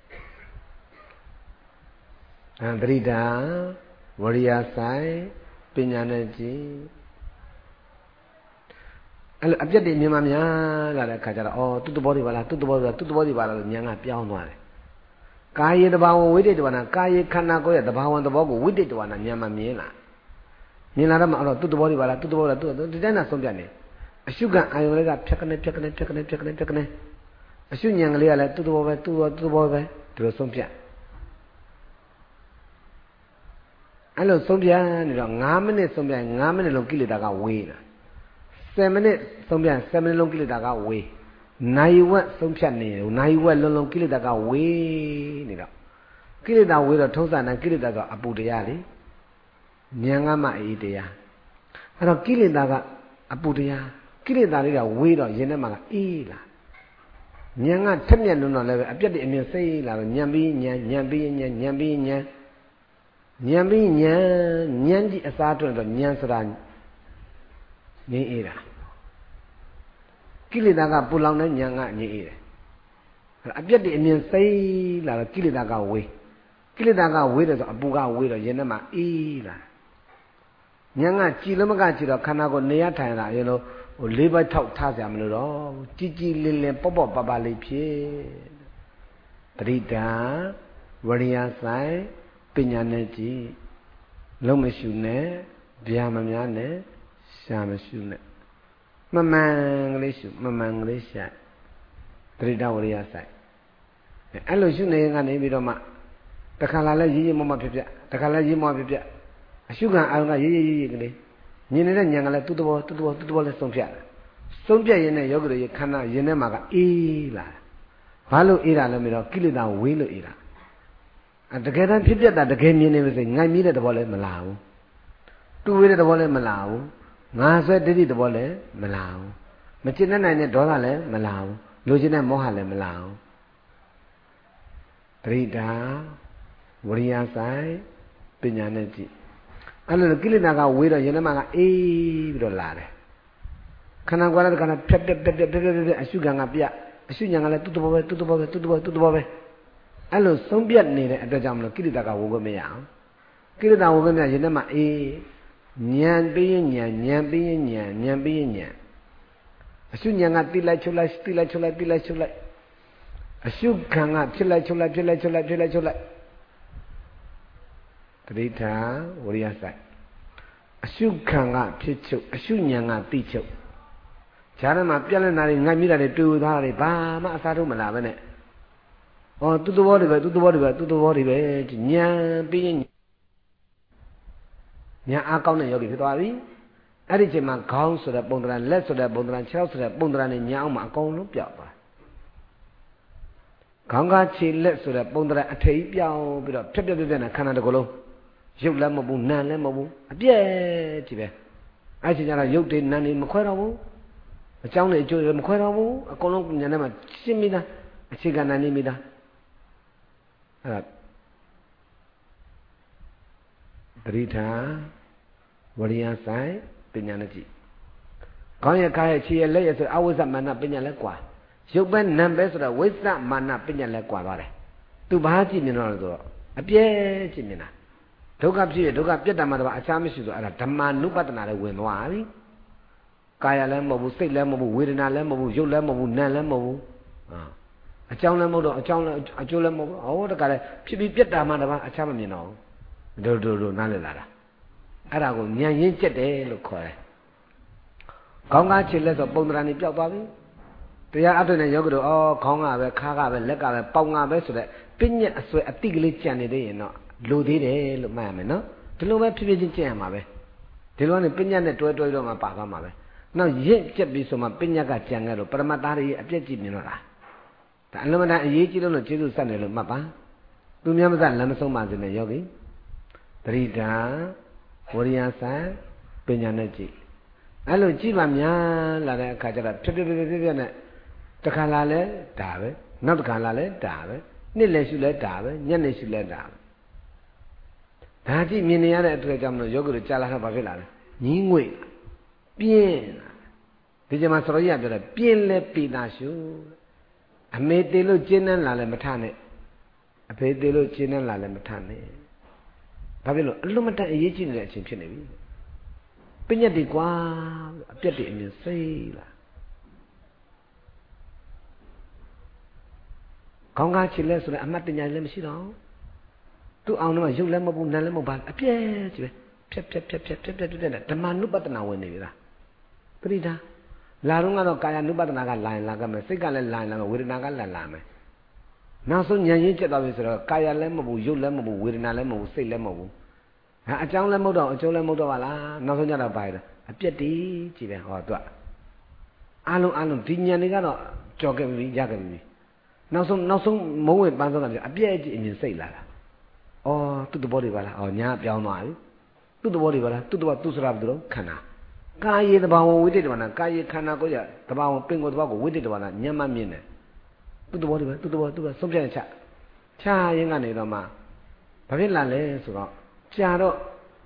အဲသတိထားဝရိယဆိုင်ပညာနဲ့ကြည့်အဲ့လိုအပြတ်တွေမြင်မှများလာတဲ့အခါကျတော့အော်သူ့သဘောတွေပါလားသူ့သဘောတွေသူ့သဘောတွေပါလားလို့ဉာဏ်ကပြောင်းသွားတယ်ကာယေတဘာဝဝိတ္တတဝနာကာယေခန္ဓာကိုယ်ရဲ့တဘာဝသဘောကိုဝိတ္တတဝနာဉာဏ်မှမြင်လာမြင်လာတော့မှအဲ့တော့သူ့သဘောတွေပါလားသူ့သဘောလားသူ့ဒီတိုင်းသာဆုံးပြနေအရှုခံအာယုံလေးကဖြတ်ကနေဖြတ်ကနေဖြတ်ကနေဖြတ်ကနေဖြတ်ကနေအရှုဉာဏ်ကလေးကလည်းသူ့သဘောပဲသူ့သဘောပဲဒီလိုဆုံးပြအဲ့လိုဆုံးပြနေတော့၅မိနစ်ဆုံးပြရင်၅မိနစ်လုံးကိလေသာကဝေးတာဆယ်မိနစ်ဆုံးပြရင်ဆယ်မိနစ်လုံးကိလေသာကဝေးနိုင်ဝက်ဆုံးဖြတ်နေတယ်နိုင်ဝက်လုံးလုံးကိလေသာကဝေးနေတော့ကိလေသာဝေးတော့ထုံးစံတိုင်းကိလေသာကအပူတရားလေဉာဏ်ကမှအေးတရားအဲ့တော့ကိလေသာကအပူတရားကိလေသာတွေကဝေးတော့ရင်ထဲမှာကအေးလာဉာဏ်ကထက်မြက်လုံးတော့လည်းပဲအပြတ်တွေအမြင်စိတ်လာတော့ဉာဏ်ပြီးဉာဏ်ဉာဏ်ပြီးဉာဏ်ဉာဏ်ပြီးဉာဏ်ဉာဏ်ပြီးဉာဏ်ဉာဏ်ကြီးအစားတွန်းတော့ဉာဏ်ဆိုတာငြိမ်းအေးတာကိလေသာကပူလောင်တဲ့ဉာဏ်ကငြိမ်းအေးတယ်အပြတ်တွေအမြင်စိတ်လာတော့ကိလေသာကဝေးကိလေသာကဝေးတယ်ဆိုအပူကဝေးတော့ရင်ထဲမှာအေးလာဉာဏ်ကကြည်လို့မကကြည်တော့ခန္ဓာကိုယ်နေရထိုင်လာရင်လို့ဟိုလေးဘက်ထောက်ထားကြမလို့တော့ကြည်ကြည်လင်းလင်းပေါ့ပေါ့ပါပါလေးဖြစ်တတိတာဝရိယဆိုင်ပညာနဲ့ကြည့်လုံးမရှုနဲ့ဗျာမများနဲ့ရှာမရှုနဲ့မမှန်ကလေးရှုမမှန်ကလေးရှာတတိတာဝရိယဆိုင်အဲ့လိုရှုနေရင်ကနေပြီးတော့မှတခါလာလဲရေးရေးမမဖြစ်ပြတခါလဲရေးမမဖြစ်ပြအရှုခံအာရုံကရေးရေးရေးရေးကလေးမြင်နေတဲ့ဉာဏ်ကလည်းသူ့သဘောသူ့သဘောသူ့သဘောလည်းဆုံးဖြတ်တယ်ဆုံးဖြတ်ရင်လည်းယောဂီတို့ခန္ဓာရင်ထဲမှာကအေးလာဘာလို့အေးတာလဲမလို့ကိလေသာဝေးလို့အေးတာအတကယ်တမ်းဖြစ်ပြတာတကယ်မြင်နေလို့ဆိုငိုက်မြည်တဲ့သဘောလည်းမလာဘူးတူဝေးတဲ့သဘောလည်းမလာဘူးငါဆွဲတိတိသဘောလည်းမလာဘူးမကျင်တဲ့နိုင်တဲ့ဒေါသလည်းမလာဘူးလိုချင်တဲ့မောဟလည်းမလာဘူးပရိဒါဝရိယဆိုင်ပညာနဲ့ကြည့်အဲ့လိုကိလေသာကဝေးတော့ရင်ထဲမှာကအေးပြီးတော့လာတယ်ခန္ဓာကိုယ်ကလည်းဖြတ်တက်တက်တက်တက်တက်အရှုခံကပြအရှုဉာဏ်ကလည်းသူ့သဘောပဲသူ့သဘောပဲသူ့သဘောသူ့သဘောပဲအဲ့လိုဆုံးပြတ်နေတဲ့အတွက်ကြောင့်မလို့ကိလေသာကဝေခွင့်မရအောင်ကိလေသာဝေခွင့်မရရင်ထဲမှာအေးဉာဏ်ပြီးရင်ဉာဏ်ဉာဏ်ပြီးရင်ဉာဏ်ဉာဏ်ပြီးရင်ဉာဏ်အရှုဉာဏ်ကတိလိုက်ချုပ်လိုက်တိလိုက်ချုပ်လိုက်တိလိုက်ချုပ်လိုက်အရှုခံကဖြစ်လိုက်ချုပ်လိုက်ဖြစ်လိုက်ချုပ်လိုက်ဖြစ်လိုက်ချုပ်လိုက်တတိထာဝရိယဆိုင်အရှုခံကဖြစ်ချုပ်အရှုဉာဏ်ကတိချုပ်ဈာန်မှာပြက်လက်နာတွေငိုက်မိတာတွေတူသားတွေဘာမှအစားထိုးမလာပဲနဲ့ဩသူ့သဘောတွေပဲသူ့သဘောတွေပဲသူ့သဘောတွေပဲဉာဏ်ပြီးရင်ဉာဏ်အားကောင်းတဲ့ယောဂီဖြစ်သွားပြီအဲ့ဒီချိန်မှာခေါင်းဆိုတဲ့ပုံသဏ္ဍာန်လက်ဆိုတဲ့ပုံသဏ္ဍာန်ခြေထောက်ဆိုတဲ့ပုံသဏ္ဍာန်နဲ့ဉာဏ်အောင်မှာအကုန်လုံးပြောက်သွားခေါင်းကခြေလက်ဆိုတဲ့ပုံသဏ္ဍာန်အထည်ပြောင်းပြီးတော့ဖြက်ဖြက်ဖြက်ဖြက်နဲ့ခန္ဓာတစ်ခုလုံးရုပ်လည်းမဟုတ်ဘူးနာမ်လည်းမဟုတ်ဘူးအပြည့်ကြီးပဲအဲ့ချိန်ကျတော့ရုပ်တွေနာမ်တွေမခွဲတော့ဘူးအကြောင်းတွေအကျိုးတွေမခွဲတော့ဘူးအကုန်လုံးဉာဏ်ထဲမှာရှင်းမိတာအခြေခံနာနေမိတာအဲ့ဒါပရိထာဝရိယဆိုင်ပညာနဲ့ကြည့်ခေါင်းရခါရဲ့ခြေရလက်ရဆိုအဝိဇ္ဇမာနပညာလည်းကွာရုပ်ပဲနာမ်ပဲဆိုတော့ဝိဇ္ဇမာနပညာလည်းကွာသွားတယ်သူဘာကြည့်မြင်တော့လဲဆိုတော့အပြည့်ကြည့်မြင်တာဒုက္ခဖြစ်ရဒုက္ခပြတ်တာမှတော့အခြားမရှိဆိုအဲ့ဒါဓမ္မာနုပဒနာလည်းဝင်သွားပြီကာယလည်းမဟုတ်ဘူးစိတ်လည်းမဟုတ်ဘူးဝေဒနာလည်းမဟုတ်ဘူးရုပ်လည်းမဟုတ်ဘူးနာမ်လည်းမဟုတ်ဘူးအာအကြောင်းလည်းမဟုတ်တော့အကြောင်းလည်းအကျိုးလည်းမဟုတ်ဘူးဟောတကလည်းဖြစ်ပြီးပြက်တာမှတပါအခြားမမြင်တော့ဘူးတို့တို့တို့နားလည်လာတာအဲ့ဒါကိုဉာဏ်ရင်းကျက်တယ်လို့ခေါ်တယ်ခေါင်းကားခြေလက်ဆိုပုံသဏ္ဍာန်ကြီးပျောက်သွားပြီတရားအထုနဲ့ယောဂတို့အော်ခေါင်းကပဲခါးကပဲလက်ကပဲပေါင်ကပဲဆိုတဲ့ပညတ်အစွဲအတိကလေးကြံနေသေးရင်တော့လိုသေးတယ်လို့မှတ်ရမယ်နော်ဒီလိုပဲဖြည်းဖြည်းချင်းကျင့်ရမှာပဲဒီလိုနဲ့ပညတ်နဲ့တွဲတွဲတော့မှပါသွားမှာပဲနောက်ရင့်ကျက်ပြီးဆိုမှပညတ်ကကြံခဲ့လို့ပရမတ္တရိအပြည့်ကြည့်မြင်တော့တာဒါအလုံးမတန်အရေးကြီးလို့လို့ကျေးဇူးဆက်နေလို့မှတ်ပါသူများမစလမ်းမဆုံးပါစေနဲ့ယောဂီပရိဒါဝရိယဆိုင်ပညာနဲ့ကြည့်အဲ့လိုကြည့်ပါများလာတဲ့အခါကျတော့ဖြည်းဖြည်းဖြည်းဖြည်းဖြည်းနဲ့တခါလာလဲဒါပဲနောက်တခါလာလဲဒါပဲနှစ်လဲရှုလဲဒါပဲညနေရှုလဲဒါပဲဒါကြည့်မြင်နေရတဲ့အတွက်ကြောင့်မလို့ယောဂီတို့ကြာလာတော့ဘာဖြစ်လာလဲညင်းငွေ့ပြင်းလာဒီကြမှာစရောကြီးကပြောတယ်ပြင်းလဲပိတာရှုအမေသေးလို့ကျင်းနှန်းလာလဲမထနဲ့အဖေသေးလို့ကျင်းနှန်းလာလဲမထနဲ့ဘာဖြစ်လို့အလွန်မတန်အရေးကြီးနေတဲ့အချိန်ဖြစ်နေပြီပညတ်တွေကွာအပြက်တွေအမြင်စိတ်လာခေါင်းကားချစ်လဲဆိုရင်အမှတ်တညာလည်းမရှိတော့သူ့အောင်တော့ရုပ်လည်းမဟုတ်ဘူးနာမ်လည်းမဟုတ်ပါအပြက်ကြီးပဲဖြက်ဖြက်ဖြက်ဖြက်ဖြက်ဖြက်ဖြက်နဲ့ဓမ္မနုပဒနာဝင်နေပြီလားပရိဒါလာတော့ကတော့ကာယ ानु ပဒနာကလာရင်လာကြမယ်စိတ်ကလည်းလာရင်လာမယ်ဝေဒနာကလည်းလာမယ်နောက်ဆုံးဉာဏ်ရင်းကျက်သွားပြီဆိုတော့ကာယလည်းမဟုတ်ဘူးရုပ်လည်းမဟုတ်ဘူးဝေဒနာလည်းမဟုတ်ဘူးစိတ်လည်းမဟုတ်ဘူးဟာအကြောင်းလည်းမဟုတ်တော့အကျိုးလည်းမဟုတ်တော့ပါလားနောက်ဆုံးကြတော့ပါရအပြက်တည်းကြည့်တယ်ဟောသူကအလုံးအလုံးဒီဉာဏ်တွေကတော့ကြော်ခဲ့ပြီရခဲ့ပြီနောက်ဆုံးနောက်ဆုံးမုံဝဲပန်းဆုံးတာအပြက်ကြီးအမြင်စိတ်လာတာဩသူ့တဘောတွေပါလားဩညာပြောင်းသွားပြီသူ့တဘောတွေပါလားသူ့တဘောသူ့စရာဘယ်လိုခန္ဓာကာယေတဘာဝဝိတ္တတဘာနာကာယေခန္ဓာကိုရတဘာဝပင်ကိုတဘာကိုဝိတ္တတဘာနာညံ့မမြင်တယ်သူ့တဘောတွေပဲသူ့တဘောသူ့ပဲဆုံးဖြတ်ချက်ချာရင်ကနေတော့မှဘာဖြစ်လာလဲဆိုတော့ကြာတော့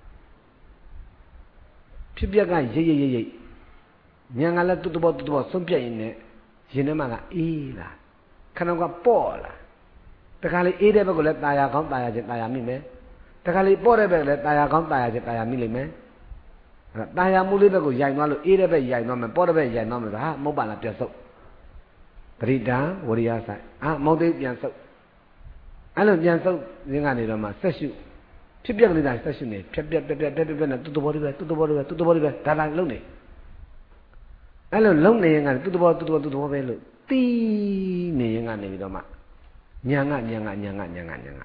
ဖြစ်ပြက်ကရိပ်ရိပ်ရိပ်ရိပ်ညံကလည်းသူ့တဘောသူ့တဘောဆုံးဖြတ်ရင်လည်းရင်ထဲမှာကအေးလာခဏကပေါ့လာတခါလေအေးတဲ့ဘက်ကလည်းตายာကောင်းตายာချင်းตายာမိမယ်တခါလေပေါ့တဲ့ဘက်ကလည်းตายာကောင်းตายာချင်းตายာမိလိမ့်မယ်အဲ့ဒါตายာမှုလေးဘက်ကိုရိုင်သွားလို့အေးတဲ့ဘက်ရိုင်သွားမယ်ပေါ့တဲ့ဘက်ရိုင်သွားမယ်ဟာမဟုတ်ပါလားပြန်ဆုပ်ပရိဒါဝရိယဆိုင်အာမဟုတ်သေးပြန်ဆုပ်အဲ့လိုပြန်ဆုပ်ရင်းကနေတော့မှဆက်ရှုဖြစ်ပြက်ကလေးတိုင်းဆက်ရှုနေဖြက်ပြက်ပြက်ပြက်ပြက်ပြက်နဲ့သူ့တဘောတွေပဲသူ့တဘောတွေပဲသူ့တဘောတွေပဲဒါလာလုံးနေအဲ့လိုလုံးနေရင်ကသူ့တဘောသူ့တဘောသူ့တဘောပဲလို့တီးနေရင်ကနေပြီးတော့မှညာငါညာငါညာငါညာငါညာငါ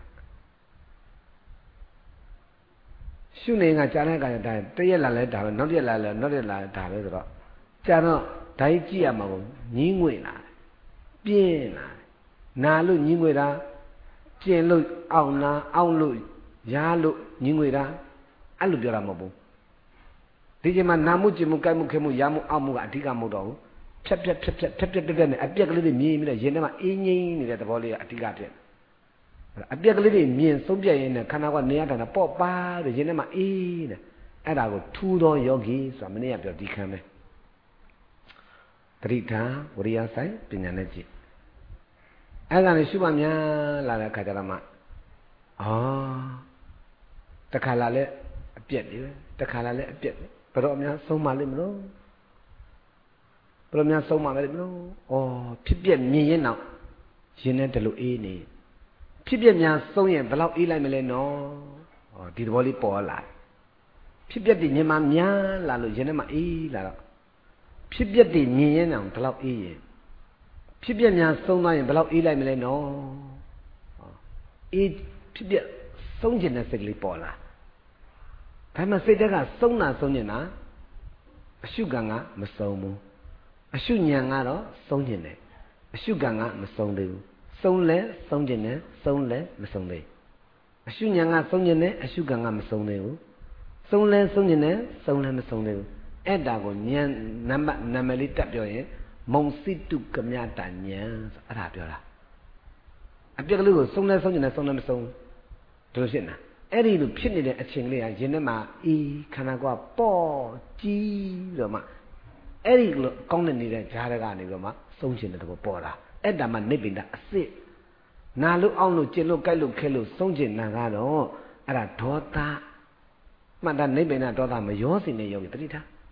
ရှုနေရင်ကကြာတဲ့အခါကျတိုင်းတရက်လာလဲဒါပဲနောက်ရက်လာလဲနောက်ရက်လာဒါပဲဆိုတော့ကြာတော့ဓာတ်ကြည့်ရမှာကိုညင်းငွေလာပြင်းလာနာလို့ညင်းငွေတာကျင်လို့အောင့်နာအောင့်လို့ရားလို့ညင်းငွေတာအဲ့လိုပြောတာမဟုတ်ဘူးဒီချိန်မှာနာမှုကျင်မှုကြိုက်မှုခဲမှုရားမှုအောင့်မှုကအဓိကမဟုတ်တော့ဘူးဖြက်ဖြက်ဖြက်ဖြက်ဖြက်ဖြက်ပြက်နဲ့အပြက်ကလေးတွေမြင်ပြီးတော့ရင်ထဲမှာအင်းငိမ့်နေတဲ့သဘောလေးကအဓိကဖြစ်အပြက်ကလေးတွေမြင်ဆုံးပြက်ရင်းနဲ့ခန္ဓာကနေရတာပေါ့ပါတဲ့ရင်ထဲမှာအေးတဲ့အဲ့ဒါကိုထူသောယောဂီဆိုတာမနေ့ကပြောဒီခံပဲတတိထာဝရိယဆိုင်ပညာနဲ့ကြည့်အဲ့ဒါနဲ့ရှုပါများလာတဲ့အခါကျတော့မှအော်တခါလာလဲအပြက်တွေပဲတခါလာလဲအပြက်ပဲဘယ်တော့အများဆုံးမလိမ့်မလို့ဘယ်လိုများဆုံးမလဲမလို့ဩဖြစ်ပြက်မြင်ရင်တော့ရင်နဲ့တလူအေးနေဖြစ်ပြက်များဆုံးရင်ဘယ်လောက်အေးလိုက်မလဲနော်ဩဒီသဘောလေးပေါ်လာဖြစ်ပြက်တွေမြင်မှများလာလို့ရင်ထဲမှာအေးလာတော့ဖြစ်ပြက်တွေမြင်ရင်တော့ဘယ်လောက်အေးရင်ဖြစ်ပြက်များဆုံးသွားရင်ဘယ်လောက်အေးလိုက်မလဲနော်အေးဖြစ်ပြက်ဆုံးခြင်းတဲ့စိတ်ကလေးပေါ်လာဒါမှစိတ်တက်ကဆုံးတာဆုံးနေတာအရှုခံကမဆုံးဘူးအရှုဉဏ်ကတော့ဆုံးခြင်းတယ်အရှုခံကမဆုံးသေးဘူးဆုံးလဲဆုံးခြင်းတယ်ဆုံးလဲမဆုံးသေးအရှုဉဏ်ကဆုံးခြင်းတယ်အရှုခံကမဆုံးသေးဘူးဆုံးလဲဆုံးခြင်းတယ်ဆုံးလဲမဆုံးသေးဘူးအဲ့ဒါကိုဉာဏ်နံပါတ်နာမည်လေးတက်ပြောရင်မုံစိတုကမြတဉာဏ်ဆိုအဲ့ဒါပြောတာအပြက်ကလေးကိုဆုံးလဲဆုံးခြင်းတယ်ဆုံးလဲမဆုံးဒီလိုဖြစ်နေတာအဲ့ဒီလိုဖြစ်နေတဲ့အချိန်လေးကရင်ထဲမှာအေးခန္ဓာကိုယ်ပေါ့ကြီးပြီးတော့မှအဲ့ဒီလိုကောင်းနေနေတဲ့ဈာရကနေပြီးတော့မှဆုံးခြင်းတဲ့ဘောပေါ်လာအဲ့ဒါမှနိဗ္ဗာန်အစစ်နာလို့အောင့်လို့ကျင်လို့ကြိုက်လို့ခဲလို့ဆုံးခြင်းနာကတော့အဲ့ဒါဒေါသမှတ်တာနိဗ္ဗာန်ဒေါသမရောစင်တဲ့ယောဂီတတိထား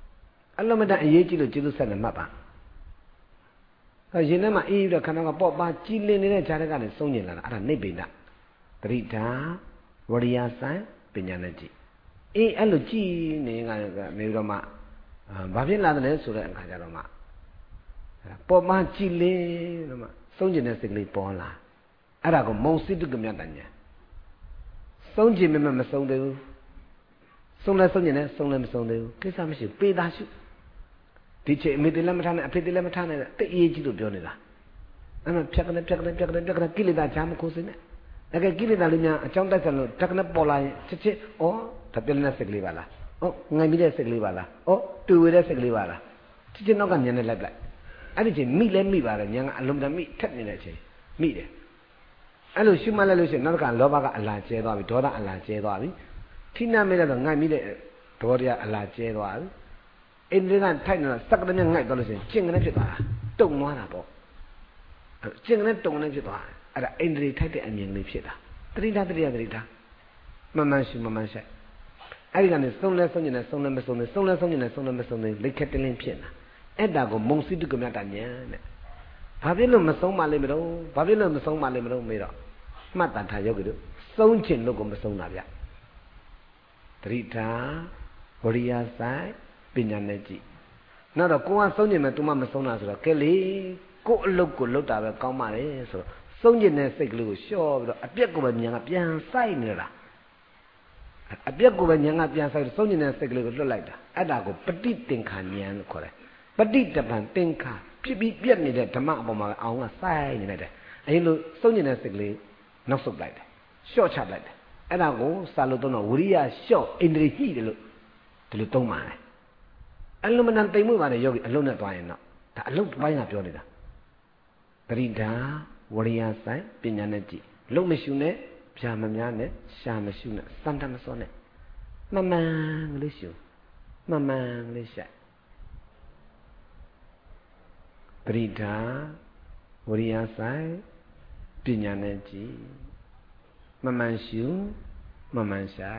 အဲ့လိုမှတအရေးကြီးလို့ကျေးဇူးဆက်နေမှတ်ပါဟောရင်ထဲမှာအေးပြီးတော့ခန္ဓာကပေါ့ပါကြည်လင်နေတဲ့ဈာတ်ကနေစုံညင်လာတာအဲ့ဒါနိဗ္ဗိဒသတိထားဝရိယဆိုင်ပညာနဲ့ကြည့်အေးအဲ့လိုကြည်နေကနေပြီးတော့မှဘာဖြစ်လာတယ်လဲဆိုတဲ့အခါကျတော့မှပေါ်ပါကြည်လင်တော့မှစုံညင်တဲ့စိတ်ကလေးပေါ်လာအဲ့ဒါကိုမုံစိတုကမြတ်တညာစုံညင်မမစုံသေးဘူးစုံလဲစုံညင်လဲစုံလဲမစုံသေးဘူးကိစ္စမရှိပေတာရှုဒီချိန်အမေတိလည်းမထားနဲ့အဖေတိလည်းမထားနဲ့တိတ်အေးကြီးလို့ပြောနေတာအဲ့မှာဖြတ်ကနေဖြတ်ကနေဖြတ်ကနေဖြတ်ကနေကိလေသာချာမခိုးစင်းနဲ့ဒါကကိလေသာလေးများအကြောင်းတိုက်ဆန်လို့တက်ကနဲ့ပေါ်လာရင်ချစ်ချစ်ဩဒါပြင်းတဲ့စိတ်ကလေးပါလားဩငိုင်ပြီးတဲ့စိတ်ကလေးပါလားဩတူဝေတဲ့စိတ်ကလေးပါလားချစ်ချစ်နောက်ကညံနဲ့လိုက်လိုက်အဲ့ဒီချိန်မိလဲမိပါတယ်ညံကအလုံးတမိထက်နေတဲ့အချိန်မိတယ်အဲ့လိုရှုမှတ်လိုက်လို့ရှိရင်နောက်ကလောဘကအလာကျဲသွားပြီဒေါသအလာကျဲသွားပြီထိနာမိတော့ငိုင်ပြီးတဲ့ဒေါသကအလာကျဲသွားပြီအိန္ဒိကထိုက်နေတာစက်ကတည်းကငိုက်သွားလို့ရှိရင်ကျင်ကနေဖြစ်သွားတာတုံသွားတာပေါ့ကျင်ကနေတုံနေဖြစ်သွားတယ်အဲ့ဒါအိန္ဒိထိုက်တဲ့အမြင်လေးဖြစ်တာတတိတာတတိယတတိတာမမှန်ရှိမမှန်ရှိအဲ့ဒီကနေစုံလဲစုံညင်လဲစုံလဲမစုံလဲစုံလဲစုံညင်လဲစုံလဲမစုံလဲလက်ခက်တင်းလင်းဖြစ်လာအဲ့ဒါကိုမုံစိတုကမြတ်တညာတဲ့ဘာဖြစ်လို့မဆုံးပါလိမ့်မလို့ဘာဖြစ်လို့မဆုံးပါလိမ့်မလို့မေးတော့မှတ်တန်ထားယောဂီတို့စုံချင်လို့ကိုမဆုံးတာဗျတတိတာဝရိယဆိုင်ပညာနဲ့ကြည့်နောက်တော့ကိုကဆုံးကျင်မဲ့သူမှမဆုံးတာဆိုတော့ကဲလေကိုအလုတ်ကိုလုတ်တာပဲကောင်းပါလေဆိုတော့ဆုံးကျင်တဲ့စိတ်ကလေးကိုလျှော့ပြီးတော့အပြက်ကိုပဲဉာဏ်ကပြန်ဆိုင်နေတာအပြက်ကိုပဲဉာဏ်ကပြန်ဆိုင်ဆုံးကျင်တဲ့စိတ်ကလေးကိုလွတ်လိုက်တာအဲ့ဒါကိုပฏิသင်္ခာဉာဏ်လို့ခေါ်တယ်ပฏิတပံသင်္ခာဖြစ်ပြီးပြက်နေတဲ့ဓမ္မအပေါ်မှာအောင်ကဆိုင်နေတယ်အဲလိုဆုံးကျင်တဲ့စိတ်ကလေးနောက်ဆုတ်လိုက်တယ်လျှော့ချလိုက်တယ်အဲ့ဒါကိုစာလို့တော့ဝိရိယလျှော့ဣန္ဒြေညှိတယ်လို့ဒီလိုသုံးပါတယ်အလုံးမနန်တိမ်မှုပါတယ်ယောဂီအလုံးနဲ့သွားရင်တော့ဒါအလုံးပိုင်းကပြောနေတာပရိဒါဝရိယဆိုင်ပညာနဲ့ကြည့်လုံးမရှုနဲ့ဖြာမများနဲ့ရှာမရှုနဲ့စံတမစောနဲ့မမှန်ကလေးရှုမမှန်ကလေးရှာပရိဒါဝရိယဆိုင်ပညာနဲ့ကြည့်မမှန်ရှုမမှန်ရှာ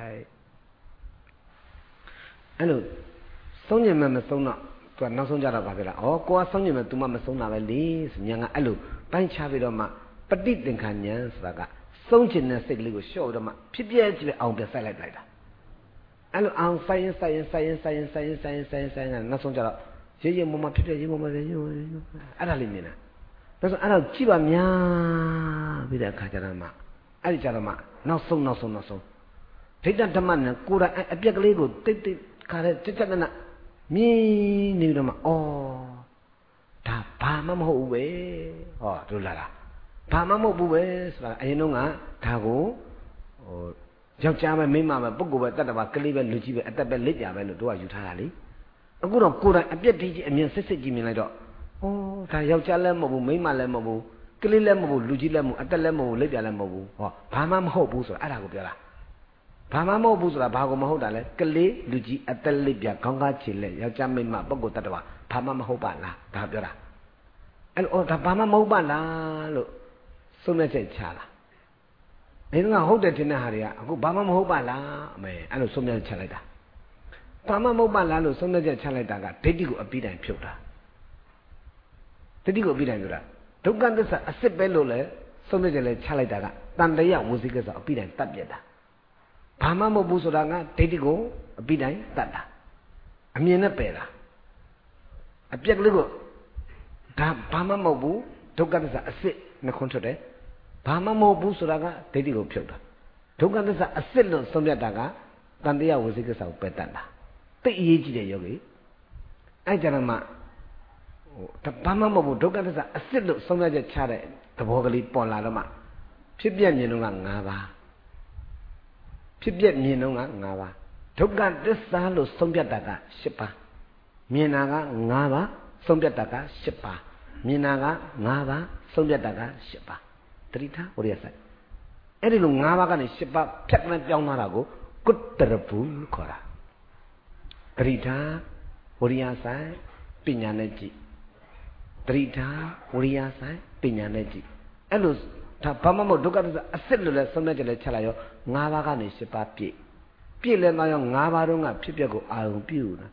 အဲ့လိုဆုံးညင်မဲ့မဆုံးတော့သူကနောက်ဆုံးကြတော့ပါပဲလားဩကိုကဆုံးညင်မဲ့ तू မှမဆုံးတာပဲလေဆိုညာကအဲ့လိုပိုင်းခြားပြီးတော့မှပฏิသင်္ခာဉာဏ်ဆိုတာကဆုံးကျင်တဲ့စိတ်ကလေးကိုလျှော့ပြီးတော့မှဖြစ်ပြကြည့်ပဲအောင်ပြဆက်လိုက်လိုက်တာအဲ့လိုအောင်ဆိုင်ရင်ဆိုင်ရင်ဆိုင်ရင်ဆိုင်ရင်ဆိုင်ရင်ဆိုင်ရင်ဆိုင်ရင်ဆိုင်ရင်နောက်ဆုံးကြတော့ရေရေမမဖြစ်ပြရေမမရေရေအဲ့ဒါလေးမြင်တာဒါဆိုအဲ့တော့ကြည့်ပါများပြီးတဲ့အခါကျတော့မှအဲ့ဒီကြတော့မှနောက်ဆုံးနောက်ဆုံးနောက်ဆုံးဒိဋ္ဌဓမ္မနဲ့ကိုယ်တိုင်အပြက်ကလေးကိုတိတ်တိတ်ခါတဲ့တက်တက်နဲ့မြင်နေတော့မှဩဒါဘာမှမဟုတ်ဘူးပဲဟောတို့လာတာဘာမှမဟုတ်ဘူးပဲဆိုတာအရင်တော့ကဒါကိုဟိုယောက်ျားပဲမိန်းမပဲပုဂ္ဂိုလ်ပဲတတ်တပါကလေးပဲလူကြီးပဲအသက်ပဲလက်ကြပဲလို့တို့ကယူထားတာလေအခုတော့ကိုယ်တိုင်အပြက်တီးကြီးအမြင်စစ်စစ်ကြည့်မြင်လိုက်တော့ဩဒါယောက်ျားလည်းမဟုတ်ဘူးမိန်းမလည်းမဟုတ်ဘူးကလေးလည်းမဟုတ်ဘူးလူကြီးလည်းမဟုတ်အသက်လည်းမဟုတ်ဘူးလက်ပြလည်းမဟုတ်ဘူးဟောဘာမှမဟုတ်ဘူးဆိုတာအဲ့ဒါကိုပြောတာဘာမှမဟုတ်ဘူးဆိုတာဘာကိုမဟုတ်တာလဲကလေးလူကြီးအသက်လက်ပြခေါင်းကားခြေလက်ယောက်ျားမိန်းမပုဂ္ဂိုလ်တ attva ဘာမှမဟုတ်ပါလားဒါပြောတာအဲ့တော့ဒါဘာမှမဟုတ်ပါလားလို့ဆုံးဖြတ်ချက်ချလာမင်းကဟုတ်တယ်ထင်တဲ့ဟာတွေကအခုဘာမှမဟုတ်ပါလားအမေအဲ့လိုဆုံးဖြတ်ချက်လိုက်တာဘာမှမဟုတ်ပါလားလို့ဆုံးဖြတ်ချက်ချလိုက်တာကဒိဋ္ဌိကိုအပြီးတိုင်ဖြုတ်တာဒိဋ္ဌိကိုအပြီးတိုင်ဖြုတ်တာဒုက္ခသစ္စာအစစ်ပဲလို့လဲဆုံးဖြတ်ချက်လဲချလိုက်တာကတန်တရားဝစီကစားအပြီးတိုင်တတ်ပြတ်တာဘာမှမဟုတ်ဘူးဆိုတာကဒိဋ္ဌိကိုအပြီးတိုင်တတ်တာအမြင်နဲ့ပယ်တာအပြက်ကလေးကိုဒါဘာမှမဟုတ်ဘူးဒုက္ခသစ္စာအစစ်နှခွန်းထွက်တယ်ဘာမှမဟုတ်ဘူးဆိုတာကဒိဋ္ဌိကိုဖြုတ်တာဒုက္ခသစ္စာအစစ်လို့ဆုံးဖြတ်တာကတန်တရားဝစီကစားကိုပယ်တတ်တာသိအရေးကြီးတယ်ယောဂီအဲ့ကြတော့မှဟိုဘာမှမဟုတ်ဘူးဒုက္ခသစ္စာအစစ်လို့ဆုံးဖြတ်ချက်ချတဲ့သဘောကလေးပေါ်လာတော့မှဖြစ်ပြမြင်တော့က၅ပါးဖြစ်ပြမြင်တော့က၅ပါးဒုက္ခသစ္စာလို့ဆုံးဖြတ်တာက၈ပါးမြင်တာက၅ပါးဆုံးဖြတ်တာက၈ပါးမြင်တာက၅ပါးဆုံးဖြတ်တာက၈ပါးတတိထားဝရိယဆိုင်အဲ့ဒီလို၅ပါးကနေ၈ပါးဖြတ်ကနေပြောင်းသွားတာကိုကုတ္တရပုလို့ခေါ်တာတတိထားဝရိယဆိုင်ပညာနဲ့ကြည့်တတိထားဝရိယဆိုင်ပညာနဲ့ကြည့်အဲ့လိုဒါဘာမှမဟုတ်ဒုက္ခသစ္စာအစစ်လို့လဲဆုံးဖြတ်ချက်လဲချက်လိုက်ရော၅ပါးကနေ၈ပါးပြည့်ပြည့်လဲသွားရော၅ပါးတော့ကဖြစ်ပျက်ကိုအာရုံပြုတာ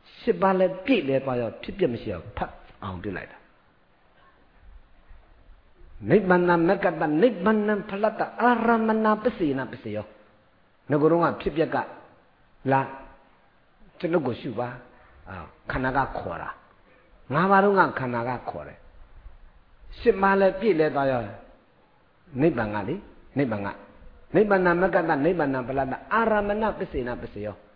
十八来ပြည့်လဲသွားရောဖြစ်ပြမရှိအောင်ဖတ်အောင်ပြုလိုက်တာနိဗ္ဗာန်မကတ္တနိဗ္ဗာန်ဖလတ္တအာရမဏပစ္စေနပစ္စယောငါကတော့ကဖြစ်ပြက်ကလာကျွန်ုပ်ကိုရှုပါအာခန္ဓာကခေါ်တာငါးပါးတော့ကခန္ဓာကခေါ်တယ်ရှစ်ပါးလဲပြည့်လဲသွားရောနိဗ္ဗာန်ကလေနိဗ္ဗာန်ကနိဗ္ဗာန်မကတ္တနိဗ္ဗာန်ဖလတ္တအာရမဏပစ္စေနပစ္စယော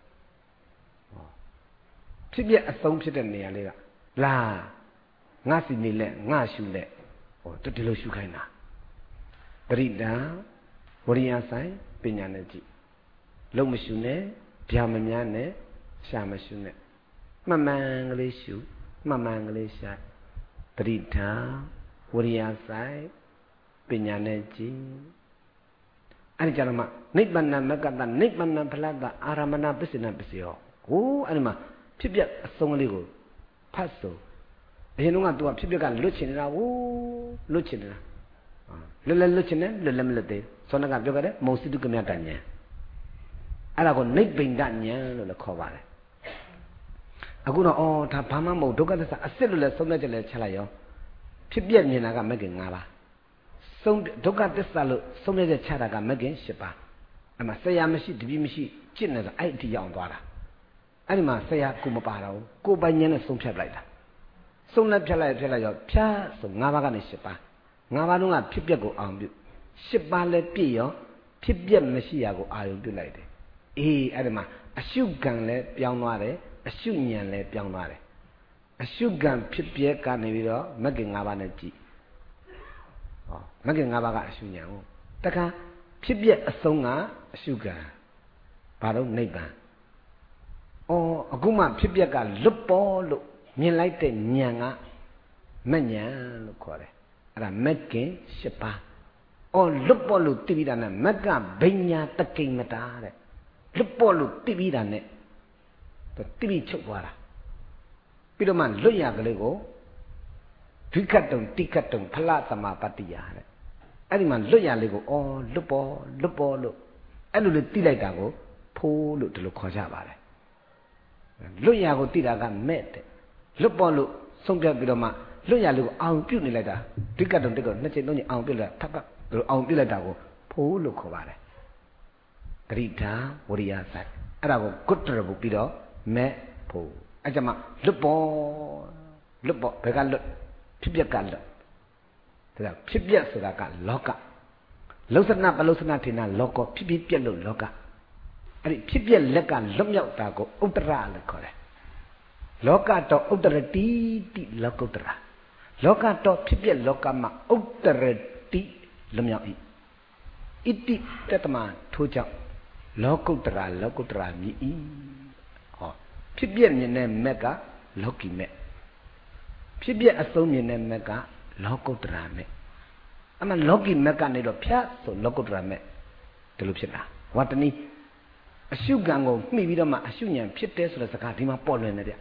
ဖြစ်ပြအဆုံးဖြစ်တဲ့နေရာလေးကလာငါစီနေလဲငါရှုလဲဟောဒီလိုရှုခိုင်းတာပရိဒါဝရိယဆိုင်ပညာနဲ့ကြည့်လုံးမရှုနဲ့ဗျာမများနဲ့ရှာမရှုနဲ့မှန်မှန်ကလေးရှုမှန်မှန်ကလေးရှာပရိဒါဝရိယဆိုင်ပညာနဲ့ကြည့်အဲ့ဒီကြတော့မှနိဗ္ဗာန်မကတ္တနိဗ္ဗာန်ဖလတ္တအာရမဏပစ္စေနပစ္စယောဟိုအဲ့ဒီမှာဖြစ်ပြအဆုံးလေးကိုဖတ်ဆိုအရင်က तू ကဖြစ်ပြကလွတ်ချင်နေတာဟိုလွတ်ချင်နေတာလွတ်လဲလွတ်ချင်တယ်လွတ်လဲမလွတ်သေးစောနကပြောခဲ့တယ်မௌစိတုကမြတဉာဏ်အဲ့ဒါကိုနိဗ္ဗိန္ဒဉာဏ်လို့လည်းခေါ်ပါတယ်အခုတော့အော်ဒါဘာမှမဟုတ်ဒုက္ခသစ္စာအစစ်လို့လည်းသုံးသက်ချက်လည်းချက်လိုက်ရောဖြစ်ပြမြင်တာကမဂ္ဂင်၅ပါးသုံးဒုက္ခသစ္စာလို့သုံးသက်ချက်ချတာကမဂ္ဂင်၈ပါးအဲ့မှာဆရာမရှိတပည့်မရှိจิตနဲ့ဆိုအဲ့အထိရောက်သွားတာအဲ့ဒီမှာဆရာကိုမပါတော့ကိုပိုင်ဉာဏ်နဲ့ဆုံးဖြတ်လိုက်တာဆုံးလက်ဖြတ်လိုက်ဖြတ်လိုက်ရောဖြတ်ဆို၅ပါးကနေ၈ပါး၅ပါးလုံးကဖြစ်ပျက်ကိုအောင်ပြု၈ပါးလည်းပြည့်ရောဖြစ်ပျက်မရှိရကိုအာရုံပြုလိုက်တယ်အေးအဲ့ဒီမှာအရှုခံလည်းပြောင်းသွားတယ်အရှုဉဏ်လည်းပြောင်းသွားတယ်အရှုခံဖြစ်ပျက်ကနေပြီးတော့မဂ္ဂင်၅ပါးနဲ့ကြည့်ဟောမဂ္ဂင်၅ပါးကအရှုဉဏ်ဟုတ်တခါဖြစ်ပျက်အဆုံးကအရှုခံဘာလို့နိဗ္ဗာန်အော်အခုမှဖြစ်ပျက်ကလွတ်ပေါ်လို့မြင်လိုက်တဲ့ဉာဏ်ကမဉဏ်လို့ခေါ်တယ်အဲ့ဒါမဂ္ဂင်၈ပါးအော်လွတ်ပေါ်လို့သိပြီးတာနဲ့မဂ္ဂဗိညာတကိမတာတဲ့လွတ်ပေါ်လို့သိပြီးတာနဲ့တိတိချုပ်သွားတာပြီးတော့မှလွတ်ရကလေးကိုဒိဋ္ဌတုံတိကတုံဖလသမာပတ္တိယတဲ့အဲ့ဒီမှာလွတ်ရလေးကိုအော်လွတ်ပေါ်လွတ်ပေါ်လို့အဲ့လိုလေးသိလိုက်တာကိုဖိုးလို့ဒီလိုခေါ်ကြပါတယ်လွတ်ရကိုသိတာကမဲ့တဲ့လွတ်ပေါ်လို့ဆုံးဖြတ်ပြီးတော့မှလွတ်ရလေးကိုအောင်ပြုတ်နေလိုက်တာဒိဋ္ဌတုံတိကနှစ်ချိန်သုံးချိန်အောင်ပြုတ်လိုက်တာဖတ်ဖတ်ဒီလိုအောင်ပြုတ်လိုက်တာကိုဖိုးလို့ခေါ်ပါတယ်ဂရိဓာဝရိယဆိုင်အဲ့ဒါကိုဂုတ္တရဘုပြီးတော့မဲ့ဖို့အဲ့ကြမှာလွတ်ပေါ်လွတ်ပေါ်ဘယ်ကလွတ်ဖြစ်ပြက်ကလွတ်ဒါဖြစ်ပြက်ဆိုတာကလောကလောစနာပလောစနာထေနာလောကဖြစ်ဖြစ်ပြက်လို့လောကအဲ့ဒီဖြစ်ပြက်လက်ကလွတ်မြောက်တာကိုဥတ္တရလို့ခေါ်တယ်လောကတော့ဥတ္တရတိတိလောကုတ္တရလောကတော့ဖြစ်ပြက်လောကမှာဥတ္တရတိလွတ်မြောက်၏ဣတိတတမထိုးကြောင့်လောကုတ္တရာလောကုတ္တရာမြည်၏ဟောဖြစ်ပြမြင်တဲ့မက်ကလောကီမက်ဖြစ်ပြအဆုံးမြင်တဲ့မက်ကလောကုတ္တရာမက်အမှလောကီမက်ကနေတော့ဖြတ်ဆိုလောကုတ္တရာမက်ဒီလိုဖြစ်တာဝတ္တနီအရှုခံကိုမှီပြီးတော့မှအရှုဉဏ်ဖြစ်တယ်ဆိုတဲ့စကားဒီမှာပေါ်လွင်တယ်ဗျ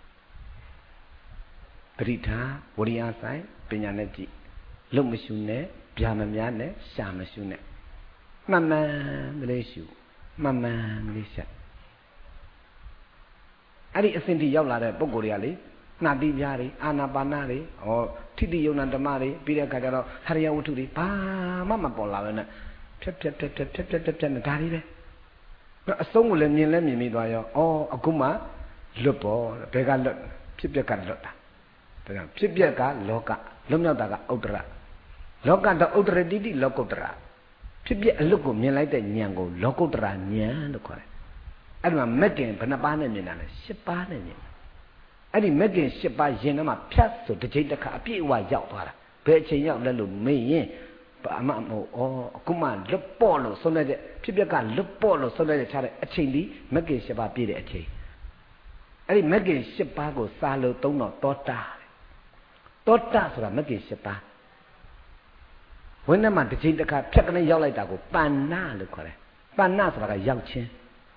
ပရိဒါဝရိယဆိုင်ပညာနဲ့ကြည့်လုံမရှုနဲ့ဗျာမများနဲ့ရှာမရှုနဲ့မှန်မှန်ကလေးရှုမှန်မှန်ကလေးရှာအဲ့ဒီအစဉ်ထိရောက်လာတဲ့ပုံကိုယ်တွေကလေနှာတိပြားတွေအာနာပါနတွေဟောထိတိယုံနာဓမ္မတွေပြီးတဲ့အခါကျတော့ဟရိယဝတ္ထုတွေဘာမှမပေါ်လာပဲနဲ့ဖြတ်ဖြတ်ဖြတ်ဖြတ်ဖြတ်ဖြတ်ဖြတ်ဖြတ်နဲ့ဒါတွေပဲအဆုံးကိုလည်းမြင်လဲမြင်ပြီးသွားရောအော်အခုမှလွတ်ပေါ်ဘယ်ကလွတ်ဖြစ်ပြက်ကလွတ်တာဒါကြောင့်ဖြစ်ပြက်ကလောကလွတ်မြောက်တာကဥတ္တရလောကတော့ဥတ္တရတိတိလောကုတ္တရာဖြစ်ပြအလွတ်ကိုမြင်လိုက်တဲ့ဉာဏ်ကိုလောကုတ္တရာဉာဏ်လို့ခေါ်တယ်အဲ့ဒီမှာမက်ကင်ဘယ်နှပါးနဲ့မြင်တာလဲ၈ပါးနဲ့မြင်တာအဲ့ဒီမက်ကင်၈ပါးရင်ထဲမှာဖြတ်ဆိုတစ်ချိန်တစ်ခါအပြည့်အဝရောက်သွားတာဘယ်အချိန်ရောက်လဲလို့မေးရင်ဘာမှမဟုတ်ဩအခုမှလွတ်ပေါ့လို့ဆုံးလိုက်တဲ့ဖြစ်ပြက်ကလွတ်ပေါ့လို့ဆုံးလိုက်တဲ့ခြားတဲ့အချိန်ဒီမက်ကင်၈ပါးပြည့်တဲ့အချိန်အဲ့ဒီမက်ကင်၈ပါးကိုစာလို့သုံးတော့တောတာတောတာဆိုတာမက်ကင်၈ပါးဝိနည်းမှာတစ်ချိန်တစ်ခါဖြတ်ကနေရောက်လိုက်တာကိုပဏ္ဏလို့ခေါ်တယ်ပဏ္ဏဆိုတာကရောက်ချင်း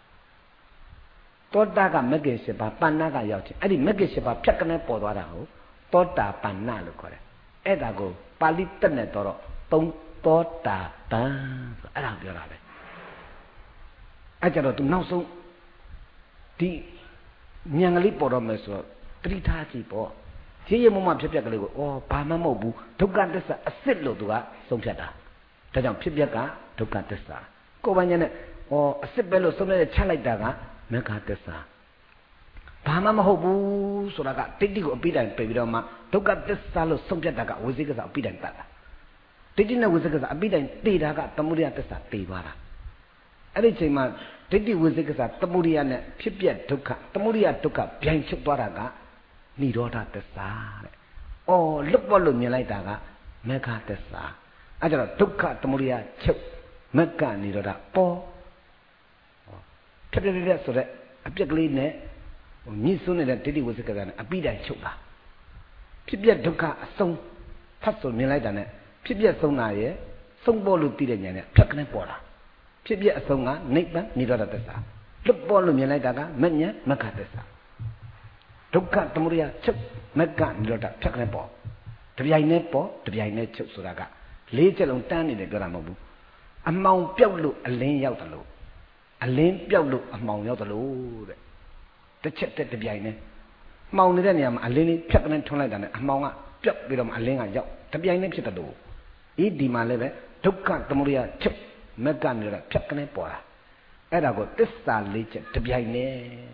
တောတာကမဂ္ဂင်၈ပါးပဏ္ဏကရောက်ချင်းအဲ့ဒီမဂ္ဂင်၈ပါးဖြတ်ကနေပေါ်သွားတာကိုတောတာပဏ္ဏလို့ခေါ်တယ်အဲ့ဒါကိုပါဠိတက်နဲ့တော့သုံးတောတာပံဆိုအဲ့ဒါပြောတာပဲအဲ့ကြတော့သူနောက်ဆုံးဒီ Nyangli poromeso, trita cipo. Dia mau mampir dia kalau oh paham mau bu, tukar desa asil lo tuh sompiada. Tajam pihak ka tukar desa. Kau banyak oh asil belo sompiada calai daga mereka desa. Paham mau bu, suraga tadi ko pidan pebida ma tukar desa lo sompiada ka uzi ka pidan tak. Tadi na uzi ka pidan tidak ka temuria desa tibara. Ada cuma tadi uzi ka temuria ne pihak tukar temuria tukar biang cuk tuaraga. Niroda desa. Oh, lupa lu nyelai daga meka desa. Ajar dukkha temuria cuk meka niroda po. Tapi dia sudah apa kali ni? Ni sunai dah tadi wujud kerana apa dah cuk lah. Pihak dukkha song fasul nyelai dana. Pihak song naya song bolu tidak nyane. Pihak ni pola. Pihak song ah nikban niroda desa. Lupa lu nyelai daga menya meka desa. Dukkha temuria cuk meka niroda pihak ni po. Tapi ini po, tapi ini cuk suraga. Leceh long tani ni kerana mabu. Amau piau lu alin yau terlu. Alin piau lu amau yau terlu. Tercet ter tapi ini. Mau ni dah ni am alin ni pihak ni thulai dah ni. Amau ngah piau biram alin ngah yau. Tapi ini pihak terlu. Ini di mana le? Dukkha temuria cuk meka niroda pihak ni po lah. Ada ko tissa leceh tapi ini.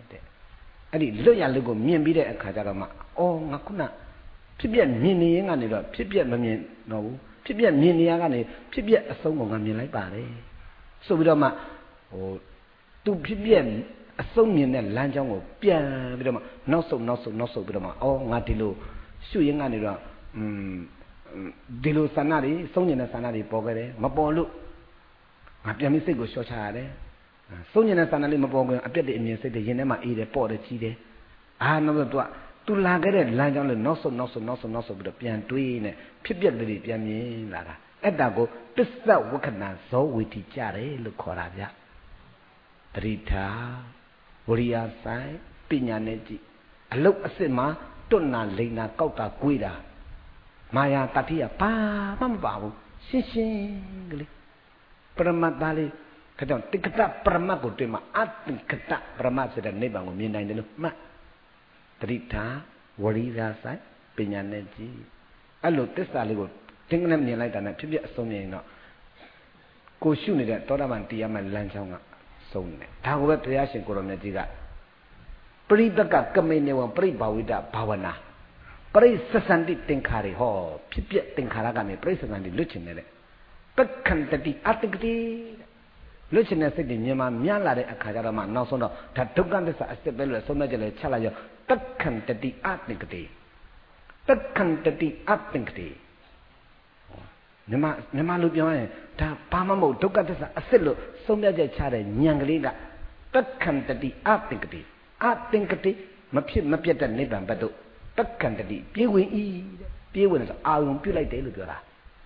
Adi lu yang lu go mian bide akaja rama. Oh ngakuna. Pihak mini yang ni lo. Pihak mami no. Pihak mini yang ni. Pihak asal ngong kami lagi pare. So bila mak. Oh tu pihak asal mini lanjang go. Pihak bila mak. Naso naso naso bila mak. Oh ngati lu. Su yang ni lo. Hmm. Dilu sanari. Songnya sanari pokere. Mapo lu. Ngati misi go shochare. Soalnya sana lima pokok apa dia ini saya dia ni mah ide pore cide. Ah nama tu tu laga dia lanjang le noso noso noso noso betul pian tui ne. Pihak dari pian ni lah. Ada ko pesta wakana so witi cari lu koraja. Terita, waria sai, pinyaneji. Aluk asema tunna lena kau tak kuida. Maya tadi apa? Mama bahu, sisi geli. Permatali. Kadang tiketa perma ko tema at tiketa perma sedang ni bangun minai dulu mak terita wari rasa penyaneji alu tesa lego tinggal ni lain tanah pihak soni no kusu ni dah tora manti aman lancang ngak soni tahu betul ya sih korom ni juga peri dekat kemini wang peri bawida bawana peri sesanti tingkari ho pihak tingkara kami peri sesanti lucin ni le pekan tadi atik di lu cina sedih nyama miala de akaja ramah nasono dah tukang desa asyik belu semua jelas cala jo tekan tadi atin keti tekan tadi atin keti nyama nyama lu biar dah paham mau tukang desa asyik lu semua jelas cala nyangli dah tekan tadi atin keti atin keti mapi mapi dan ni bang betul tekan tadi piwin i piwin tu awam piulai deh lu biar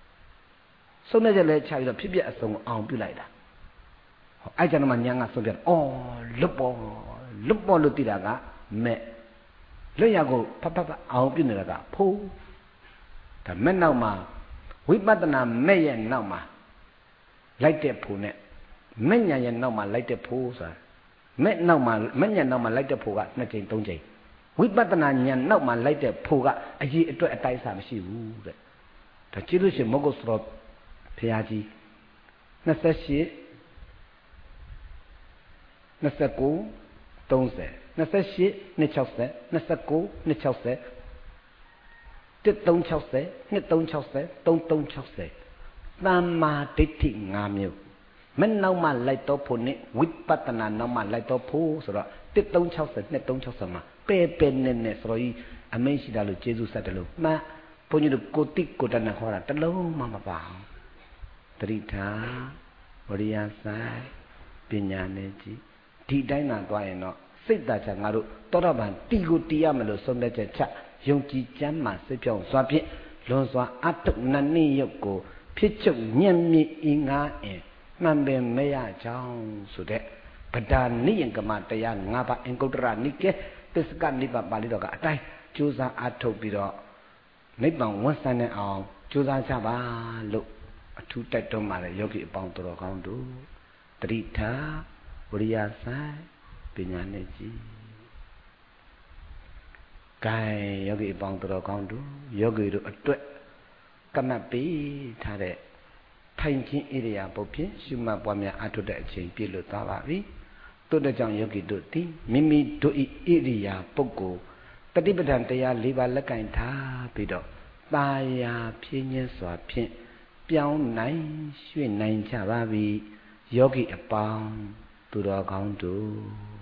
semua jelas cala pipi asong awam piulai dah. Aja nama nyanga sobian. Oh, lupa, lupa lu tidak kan? Me, lu yang go, papa papa, awak pun tidak kan? Po, tapi me nama, wibat nama me yang nama, laite po ne, me yang nama laite po sah, me nama, me yang nama laite po kan? Nanti tong jai, wibat nama yang nama laite po kan? Aji itu atai sama si u, tapi cilu si mogos rot, piaji, nasi si. Nasaku, tongse. Nasashi, ni chause. Nasaku, ni chause. Tit tong chause, ni tong chause, tong tong chause. Nama titi ngamyu. Men nau ma lai to puni, wipatana nau ma lai to pu sura. Tit tong chause, ni tong chause ma. Pe pe ne ne suroi. Amen si dalu Jesu sa dalu. Ma punya du kotik kodana hora. Dalu mama bang. Terita, wariasa, pinyaneji. Di daina tuai no, sedar jangaru, toraban tigu tiga melu somda cecak, yang cijan masih piang suapi, lonsua atuk nani yoko, picuk nyami inga e, mambe meya jauh sudah, pada ni yang kematian ngapa engkau terani ke, peskan ni bapa balik doa atai, juza atuk biro, ni bang wasane au, juza siapa lu, tu tak tu malah yogi bang toro kau tu, terita. Wariasa penyaneji. gain yogi bang to kong do yogi do atwet kamat pi tha de Thanh Chin Iriya Bopin Shuma Pwamya Atut the Chain Pilu Tavari to the Jang Yogi Duti Mimi do Iriya Poko Patipadan Taya Liva Lakain Ta Pido Baya Pinion Swa Pin Piao Nine Shui Nine Chavavi Yogi Apang to the account do